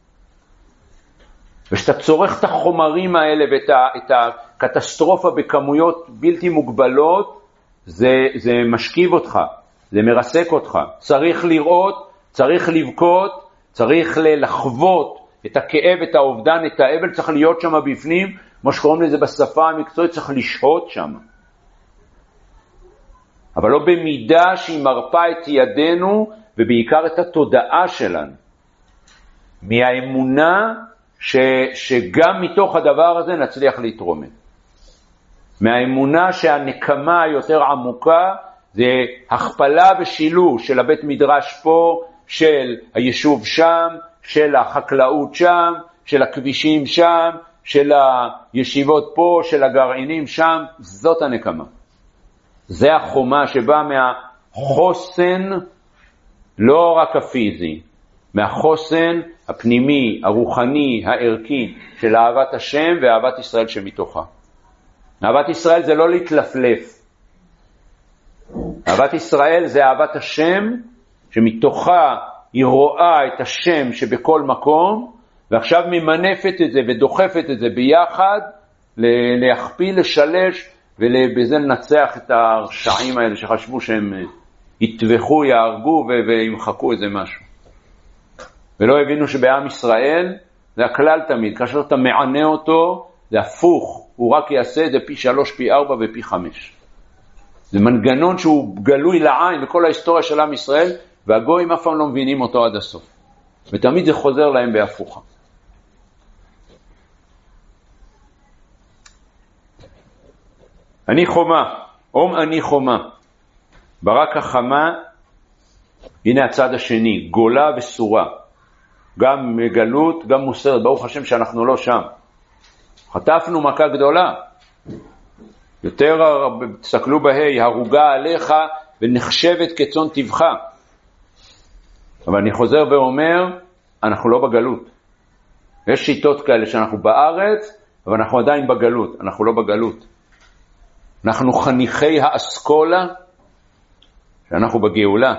ושאתה צורך את החומרים האלה ואת ה, את הקטסטרופה בכמויות בלתי מוגבלות, זה, זה משכיב אותך, זה מרסק אותך. צריך לראות, צריך לבכות, צריך לחוות את הכאב, את האובדן, את האבל, צריך להיות שם בפנים, כמו שקוראים לזה בשפה המקצועית, צריך לשהות שם. אבל לא במידה שהיא מרפה את ידינו, ובעיקר את התודעה שלנו. מהאמונה ש, שגם מתוך הדבר הזה נצליח להתרומם. מהאמונה שהנקמה היותר עמוקה זה הכפלה ושילוש של הבית מדרש פה, של היישוב שם, של החקלאות שם, של הכבישים שם, של הישיבות פה, של הגרעינים שם. זאת הנקמה. זה החומה שבאה מהחוסן, לא רק הפיזי, מהחוסן הפנימי, הרוחני, הערכי, של אהבת השם ואהבת ישראל שמתוכה. אהבת ישראל זה לא להתלפלף. אהבת ישראל זה אהבת השם, שמתוכה היא רואה את השם שבכל מקום, ועכשיו ממנפת את זה ודוחפת את זה ביחד, להכפיל, לשלש, ובזה לנצח את הרשעים האלה שחשבו שהם יטבחו, יהרגו וימחקו איזה משהו. ולא הבינו שבעם ישראל זה הכלל תמיד, כאשר אתה מענה אותו, זה הפוך, הוא רק יעשה את זה פי שלוש, פי ארבע ופי חמש. זה מנגנון שהוא גלוי לעין בכל ההיסטוריה של עם ישראל, והגויים אף פעם לא מבינים אותו עד הסוף. ותמיד זה חוזר להם בהפוכה. אני חומה, אום אני חומה. ברק החמה, הנה הצד השני, גולה וסורה. גם מגלות, גם מוסרת, ברוך השם שאנחנו לא שם. חטפנו מכה גדולה. יותר תסתכלו בהי, הרוגה עליך ונחשבת כצאן טבחה. אבל אני חוזר ואומר, אנחנו לא בגלות. יש שיטות כאלה שאנחנו בארץ, אבל אנחנו עדיין בגלות. אנחנו לא בגלות. אנחנו חניכי האסכולה, שאנחנו בגאולה.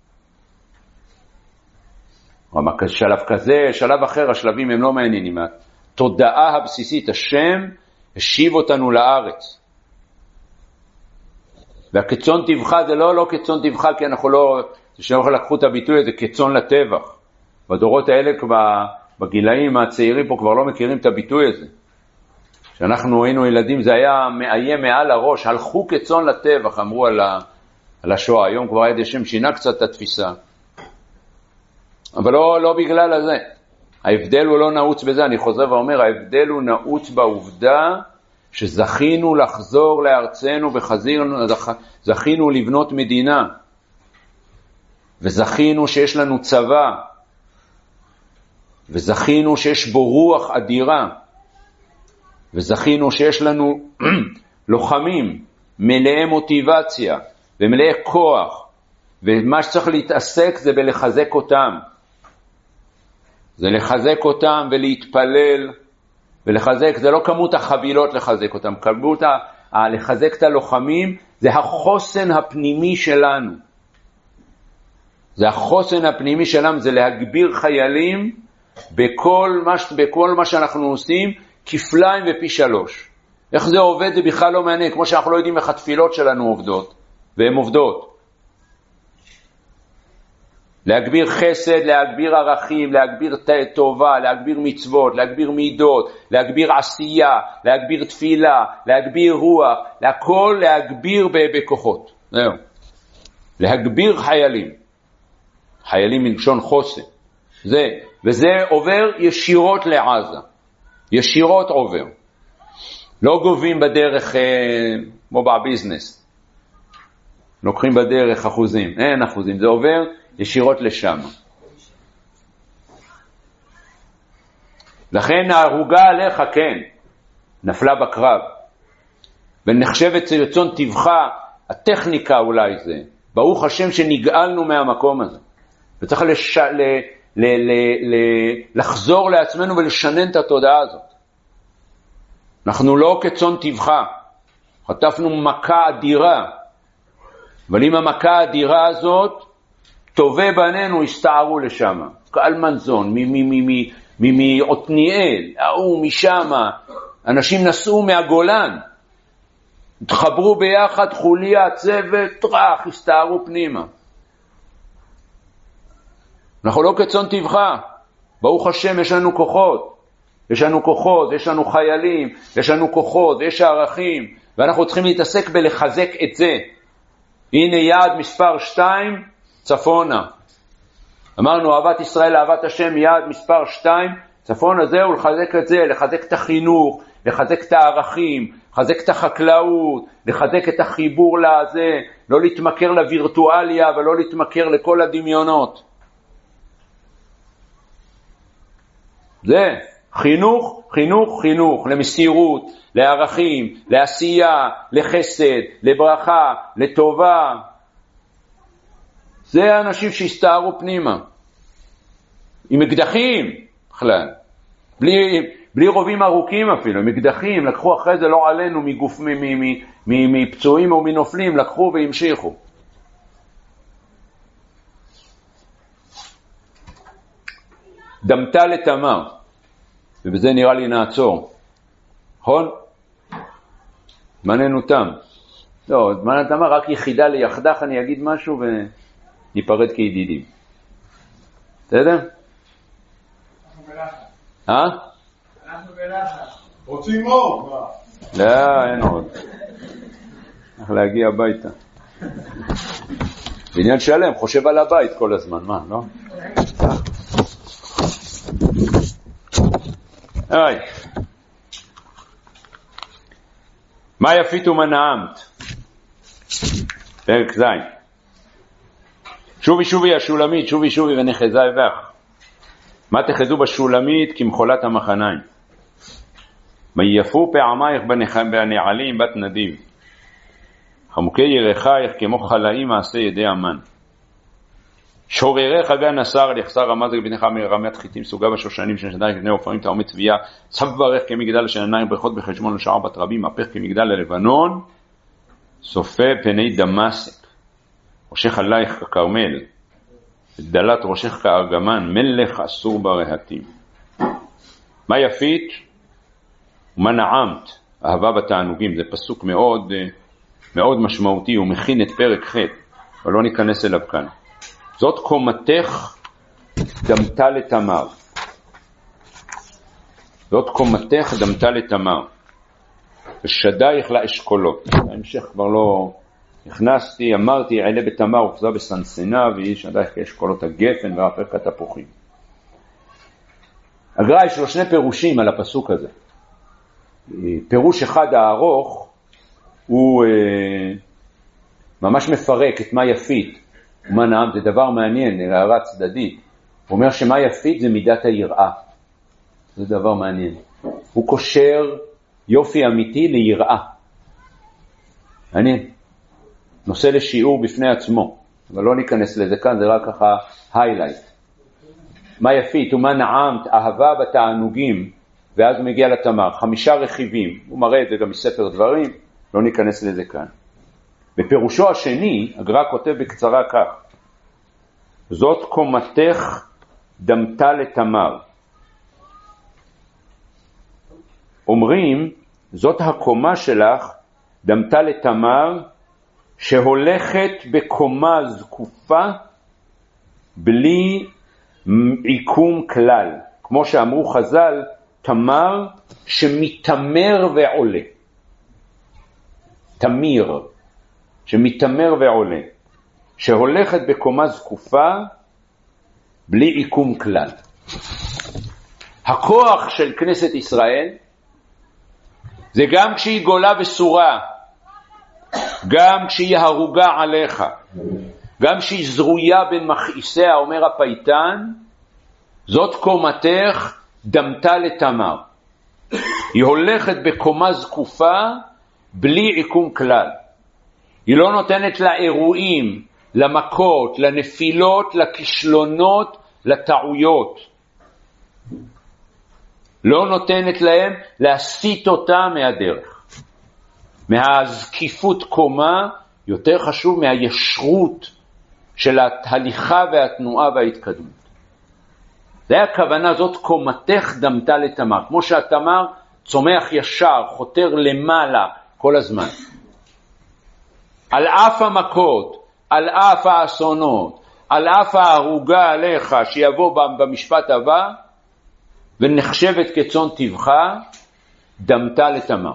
שלב כזה, שלב אחר, השלבים הם לא מעניינים. התודעה הבסיסית, השם, השיב אותנו לארץ. והכצאן טבחה זה לא לא כצאן טבחה, כי אנחנו לא, שאנחנו לקחו את הביטוי הזה כצאן לטבח. בדורות האלה, בגילאים הצעירים פה כבר לא מכירים את הביטוי הזה. כשאנחנו היינו ילדים זה היה מאיים מעל הראש, הלכו כצאן לטבח, אמרו על, ה, על השואה. היום כבר היה שם שינה קצת את התפיסה. אבל לא, לא בגלל הזה. ההבדל הוא לא נעוץ בזה, אני חוזר ואומר, ההבדל הוא נעוץ בעובדה שזכינו לחזור לארצנו וחזינו, זכינו לבנות מדינה, וזכינו שיש לנו צבא, וזכינו שיש בו רוח אדירה, וזכינו שיש לנו לוחמים מלאי מוטיבציה ומלאי כוח, ומה שצריך להתעסק זה בלחזק אותם. זה לחזק אותם ולהתפלל ולחזק, זה לא כמות החבילות לחזק אותם, כמות ה- לחזק את הלוחמים, זה החוסן הפנימי שלנו. זה החוסן הפנימי שלנו, זה להגביר חיילים בכל מה, בכל מה שאנחנו עושים, כפליים ופי שלוש. איך זה עובד זה בכלל לא מעניין, כמו שאנחנו לא יודעים איך התפילות שלנו עובדות, והן עובדות. להגביר חסד, להגביר ערכים, להגביר טובה, להגביר מצוות, להגביר מידות, להגביר עשייה, להגביר תפילה, להגביר רוח, להכל להגביר בכוחות. זהו. להגביר חיילים. חיילים מלשון חוסן. זה, וזה עובר ישירות לעזה. ישירות עובר. לא גובים בדרך כמו בביזנס. לוקחים בדרך אחוזים. אין אחוזים, זה עובר ישירות לשם. לכן ההרוגה עליך, כן, נפלה בקרב. ונחשבת רצון טבחה, הטכניקה אולי זה. ברוך השם שנגאלנו מהמקום הזה. וצריך לש... ל... ל... ל... ל... לחזור לעצמנו ולשנן את התודעה הזאת. אנחנו לא כצאן טבחה. חטפנו מכה אדירה. אבל עם המכה האדירה הזאת, טובי בנינו הסתערו לשם. קהל מנזון, מעתניאל, ההוא משם. אנשים נסעו מהגולן. התחברו ביחד, חוליה, צוות, טרח, הסתערו פנימה. אנחנו לא כצאן טבחה. ברוך השם, יש לנו כוחות. יש לנו כוחות, יש לנו חיילים, יש לנו כוחות, יש ערכים, ואנחנו צריכים להתעסק בלחזק את זה. הנה יעד מספר שתיים, צפונה. אמרנו, אהבת ישראל, אהבת השם, יעד מספר שתיים, צפונה זהו, לחזק את זה, לחזק את החינוך, לחזק את הערכים, לחזק את החקלאות, לחזק את החיבור לזה, לא להתמכר לווירטואליה ולא להתמכר לכל הדמיונות. זה חינוך, חינוך, חינוך, למסירות, לערכים, לעשייה, לחסד, לברכה, לטובה. זה האנשים שהסתערו פנימה. עם אקדחים, בכלל. בלי, בלי רובים ארוכים אפילו, עם אקדחים, לקחו אחרי זה לא עלינו מגוף, מפצועים או מנופלים, לקחו והמשיכו. דמתה לתמר, ובזה נראה לי נעצור. נכון? זמננו תם. לא, זמננו תם, רק יחידה ליחדך, אני אגיד משהו וניפרד כידידים. בסדר? אנחנו בלחץ. אה? אנחנו בלחץ. רוצים עוד? לא, אין עוד. צריך להגיע הביתה. בעניין שלם, חושב על הבית כל הזמן, מה, לא? היי. מה יפית ומה נעמת? פרק ז'. שובי שובי השולמית, שובי שובי ונחזה אבך. מה תחזו בשולמית כמחולת המחניים? מייפו פעמייך בנעלים בת נדיב. חמוקי ירחייך כמו חלאים מעשה ידי אמן. שוררך גן נסר לחסר המזג בנך מרמת חיטים סוגה בשושנים שנשדייך בני אופרים תאומי צבייה צב ברך כמגדל השנניים ברכות בחשמון לשער בת רבים מהפך כמגדל ללבנון סופה פני דמשק ראשך עלייך כקרמל דלת ראשך כארגמן מלך אסור ברהטים. מה יפית ומה נעמת? אהבה בתענוגים. זה פסוק מאוד מאוד משמעותי, הוא מכין את פרק ח' אבל לא ניכנס אליו כאן. זאת קומתך דמתה לתמר. זאת קומתך דמתה לתמר. ושדייך לאשכולות. ההמשך כבר לא הכנסתי, אמרתי, עלה בתמר וחזה בסנסנה, והיא שדייך כאשכולות הגפן והפך התפוחים. הגר"א יש לו שני פירושים על הפסוק הזה. פירוש אחד הארוך, הוא אה, ממש מפרק את מה יפית. ומה נעם, זה דבר מעניין, הערה צדדית. הוא אומר שמה יפית זה מידת היראה. זה דבר מעניין. הוא קושר יופי אמיתי ליראה. מעניין. נושא לשיעור בפני עצמו. אבל לא ניכנס לזה כאן, זה רק ככה היילייט. מה יפית ומה נעמת, אהבה בתענוגים, ואז הוא מגיע לתמר. חמישה רכיבים. הוא מראה את זה גם מספר דברים, לא ניכנס לזה כאן. בפירושו השני, הגר"א כותב בקצרה כך, זאת קומתך דמתה לתמר. אומרים, זאת הקומה שלך דמתה לתמר, שהולכת בקומה זקופה, בלי עיקום כלל. כמו שאמרו חז"ל, תמר שמתמר ועולה. תמיר. שמתמר ועולה, שהולכת בקומה זקופה בלי עיקום כלל. הכוח של כנסת ישראל זה גם כשהיא גולה וסורה, גם כשהיא הרוגה עליך, גם כשהיא זרויה בין מכעיסיה, אומר הפייטן, זאת קומתך דמתה לתמר. היא הולכת בקומה זקופה בלי עיקום כלל. היא לא נותנת לאירועים, למכות, לנפילות, לכישלונות, לטעויות. לא נותנת להם להסיט אותה מהדרך. מהזקיפות קומה יותר חשוב מהישרות של ההליכה והתנועה וההתקדמות. זה הכוונה, זאת קומתך דמתה לתמר. כמו שהתמר צומח ישר, חותר למעלה כל הזמן. על אף המכות, על אף האסונות, על אף ההרוגה עליך שיבוא במשפט הבא, ונחשבת כצאן טבחה, דמתה לתמר.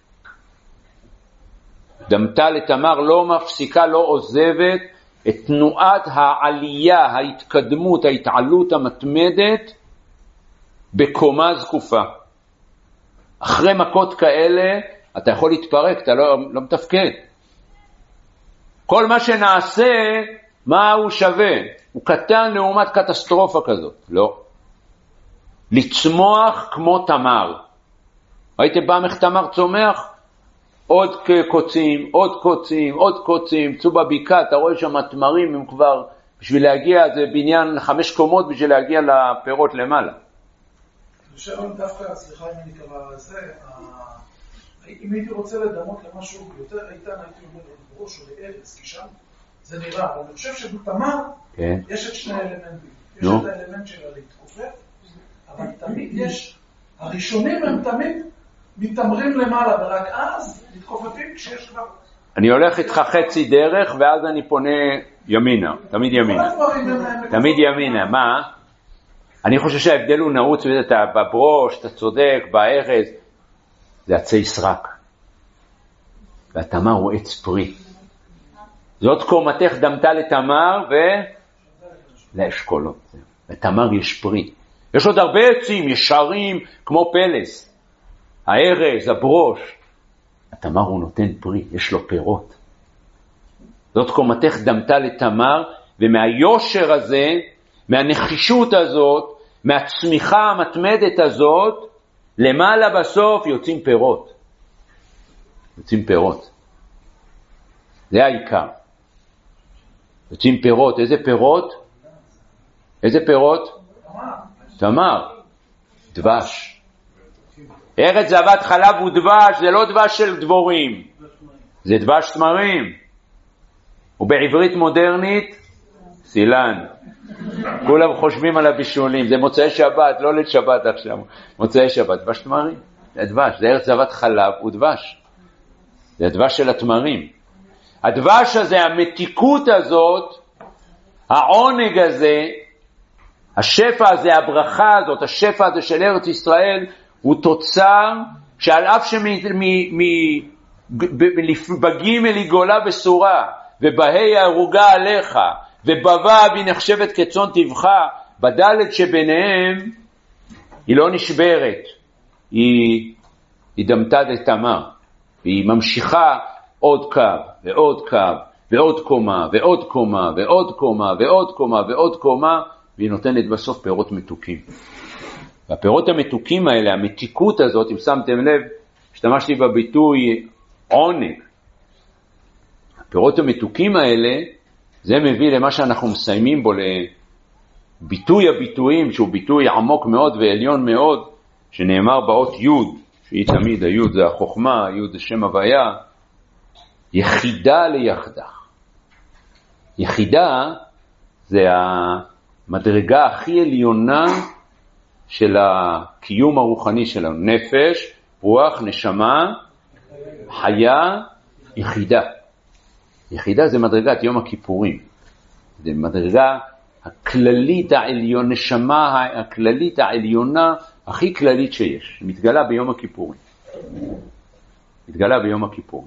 דמתה לתמר לא מפסיקה, לא עוזבת את תנועת העלייה, ההתקדמות, ההתעלות המתמדת בקומה זקופה. אחרי מכות כאלה אתה יכול להתפרק, אתה לא, לא מתפקד. כל מה שנעשה, מה הוא שווה? הוא קטן לעומת קטסטרופה כזאת. לא. לצמוח כמו תמר. ראיתם פעם איך תמר צומח? עוד קוצים, עוד קוצים, עוד קוצים, צאו בבקעה, אתה רואה שם תמרים, הם כבר, בשביל להגיע, זה בניין חמש קומות בשביל להגיע לפירות למעלה. אני חושב דווקא, סליחה אם אני קרא זה, אם הייתי רוצה לדמות למשהו יותר איתן, הייתי אומר לברוש או לארץ, כי שם זה נראה, אבל אני חושב שבתמר יש את שני האלמנטים. יש את האלמנט של להתכופף, אבל תמיד יש, הראשונים הם תמיד מתאמרים למעלה, ורק אז מתכופפים כשיש כבר. אני הולך איתך חצי דרך, ואז אני פונה ימינה, תמיד ימינה. תמיד ימינה, מה? אני חושב שההבדל הוא נעוץ, אתה בברוש, אתה צודק, בארז, זה עצי סרק. והתמר הוא עץ פרי. זאת קומתך דמתה לתמר ולאשכולות. לתמר יש פרי. יש עוד הרבה עצים, ישרים, כמו פלס. הארז, הברוש. התמר הוא נותן פרי, יש לו פירות. זאת קומתך דמתה לתמר, ומהיושר הזה, מהנחישות הזאת, מהצמיחה המתמדת הזאת, למעלה בסוף יוצאים פירות. יוצאים פירות. זה העיקר. יוצאים פירות. איזה פירות? איזה פירות? תמר. דבש. ארץ זבת חלב ודבש, זה לא דבש של דבורים. זה דבש תמרים. ובעברית מודרנית, סילן. כולם חושבים על הבישולים, זה מוצאי שבת, לא לשבת עכשיו, מוצאי שבת, דבש תמרים, זה דבש, זה ארץ זבת חלב ודבש, זה הדבש של התמרים. הדבש הזה, המתיקות הזאת, העונג הזה, השפע הזה, הברכה הזאת, השפע הזה של ארץ ישראל, הוא תוצר שעל אף שבגים אל יגולה בסורה, ובהי הרוגה עליך, ובו' היא נחשבת כצאן טבחה, בדלת שביניהם היא לא נשברת, היא, היא דמתה לתמר, והיא ממשיכה עוד קו ועוד קו ועוד קומה ועוד קומה ועוד קומה ועוד קומה ועוד קומה, והיא נותנת בסוף פירות מתוקים. והפירות המתוקים האלה, המתיקות הזאת, אם שמתם לב, השתמשתי בביטוי עונג. הפירות המתוקים האלה, זה מביא למה שאנחנו מסיימים בו, לביטוי הביטויים, שהוא ביטוי עמוק מאוד ועליון מאוד, שנאמר באות י', שהיא תמיד, הי' זה החוכמה, הי' זה שם הוויה, יחידה ליחדך. יחידה זה המדרגה הכי עליונה של הקיום הרוחני שלנו, נפש, רוח, נשמה, חיה, יחידה. יחידה זה מדרגת יום הכיפורים. זה מדרגה הכללית העליון, נשמה הכללית העליונה, הכי כללית שיש. מתגלה ביום הכיפורים. מתגלה ביום הכיפורים.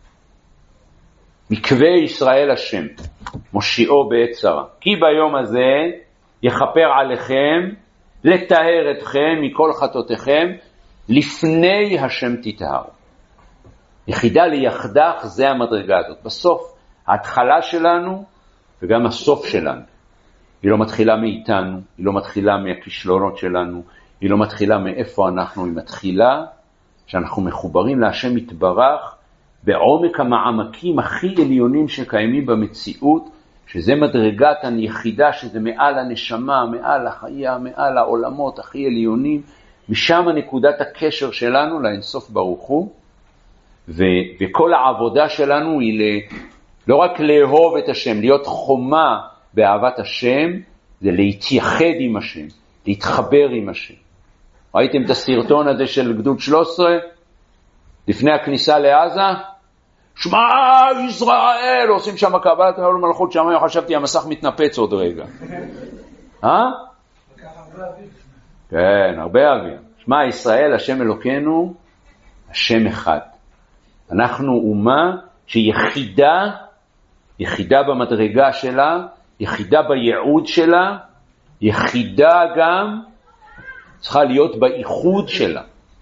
מקווה ישראל השם, מושיעו בעת צרה. כי ביום הזה יכפר עליכם, לטהר אתכם מכל חטאותיכם, לפני השם תטהרו. יחידה ליחדך זה המדרגה הזאת. בסוף, ההתחלה שלנו וגם הסוף שלנו. היא לא מתחילה מאיתנו, היא לא מתחילה מהכישלונות שלנו, היא לא מתחילה מאיפה אנחנו, היא מתחילה שאנחנו מחוברים להשם יתברך בעומק המעמקים הכי עליונים שקיימים במציאות, שזה מדרגת היחידה, שזה מעל הנשמה, מעל החיה, מעל העולמות הכי עליונים, משם נקודת הקשר שלנו לאינסוף ברוך הוא, ו- וכל העבודה שלנו היא ל- לא רק לאהוב את השם, להיות חומה באהבת השם, זה להתייחד עם השם, להתחבר עם השם. ראיתם את הסרטון הזה של גדוד שלוש עשרה? לפני הכניסה לעזה? שמע ישראל, עושים שם קבלת העול מלכות שמיים, חשבתי המסך מתנפץ עוד רגע. אה? כן, הרבה אוויר. שמע ישראל, השם אלוקינו, השם אחד. אנחנו אומה שיחידה, יחידה במדרגה שלה, יחידה בייעוד שלה, יחידה גם צריכה להיות בייחוד שלה,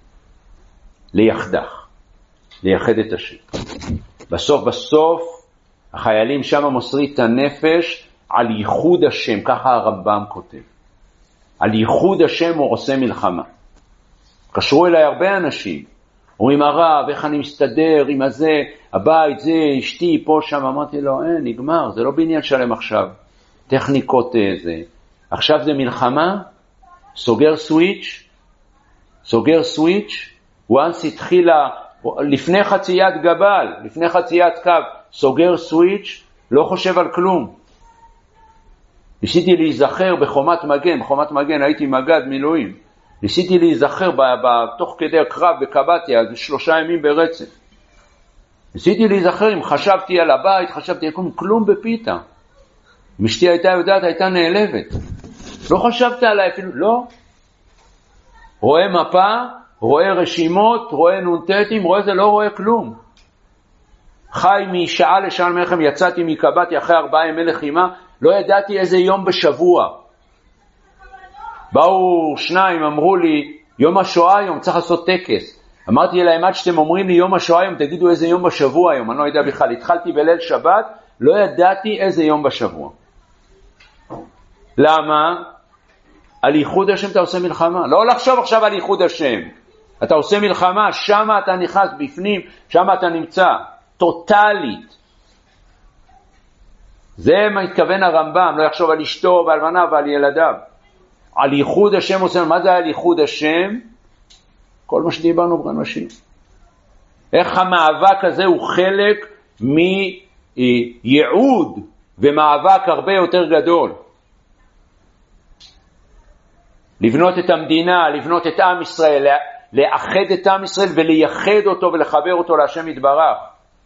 ליחדך, לייחד את השם. בסוף בסוף החיילים שם מוסרים את הנפש על ייחוד השם, ככה הרמב"ם כותב. על ייחוד השם הוא עושה מלחמה. קשרו אליי הרבה אנשים, אומרים הרב, איך אני מסתדר עם הזה, הבית זה, אשתי פה שם, אמרתי לו, אין, נגמר, זה לא בעניין שלם עכשיו, טכניקות זה. עכשיו זה מלחמה, סוגר סוויץ', סוגר סוויץ', וואנס התחילה, לפני חציית גבל, לפני חציית קו, סוגר סוויץ', לא חושב על כלום. ניסיתי להיזכר בחומת מגן, בחומת מגן הייתי מגד מילואים, ניסיתי להיזכר בתוך כדי הקרב בקבטיה, זה שלושה ימים ברצף. ניסיתי להיזכר אם חשבתי על הבית, חשבתי על כלום, כלום בפיתה. אם אשתי הייתה יודעת, הייתה נעלבת. לא חשבת עליי אפילו, לא. רואה מפה, רואה רשימות, רואה נונטטים, רואה זה, לא רואה כלום. חי משעה לשעה מלחם, יצאתי מקבטיה אחרי ארבעה ימי לחימה, לא ידעתי איזה יום בשבוע. באו שניים, אמרו לי, יום השואה היום, צריך לעשות טקס. אמרתי להם, עד שאתם אומרים לי יום השואה היום, תגידו איזה יום בשבוע היום, אני לא יודע בכלל. התחלתי בליל שבת, לא ידעתי איזה יום בשבוע. למה? על ייחוד השם אתה עושה מלחמה. לא לחשוב עכשיו על ייחוד השם. אתה עושה מלחמה, שם אתה נכנס בפנים, שם אתה נמצא. טוטלית. זה מה התכוון הרמב"ם, לא יחשוב על אשתו ועל בניו ועל ילדיו. על ייחוד השם עושה, מה זה על ייחוד השם? כל מה שדיברנו באנשים. איך המאבק הזה הוא חלק מייעוד ומאבק הרבה יותר גדול. לבנות את המדינה, לבנות את עם ישראל, לאחד את עם ישראל ולייחד אותו ולחבר אותו להשם יתברך.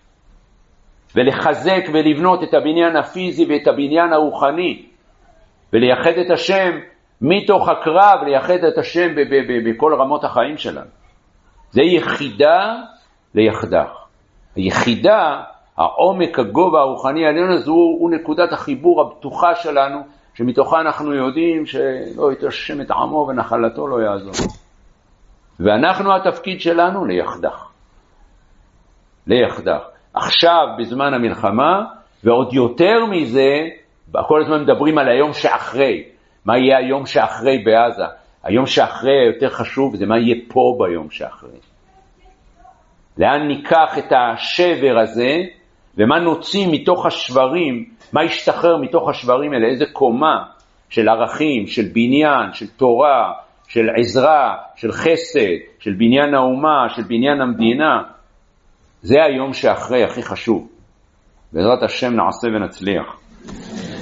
ולחזק ולבנות את הבניין הפיזי ואת הבניין הרוחני. ולייחד את השם מתוך הקרב, לייחד את השם בכל רמות החיים שלנו. זה יחידה ליחדך. היחידה, העומק, הגובה הרוחני העליון הזה הוא, הוא נקודת החיבור הבטוחה שלנו, שמתוכה אנחנו יודעים שלא יתרשם את עמו ונחלתו לא יעזור. ואנחנו התפקיד שלנו ליחדך. ליחדך. עכשיו בזמן המלחמה, ועוד יותר מזה, כל הזמן מדברים על היום שאחרי. מה יהיה היום שאחרי בעזה? היום שאחרי יותר חשוב, זה מה יהיה פה ביום שאחרי. לאן ניקח את השבר הזה, ומה נוציא מתוך השברים, מה ישתחרר מתוך השברים האלה, איזה קומה של ערכים, של בניין, של תורה, של עזרה, של חסד, של בניין האומה, של בניין המדינה. זה היום שאחרי הכי חשוב. בעזרת השם נעשה ונצליח.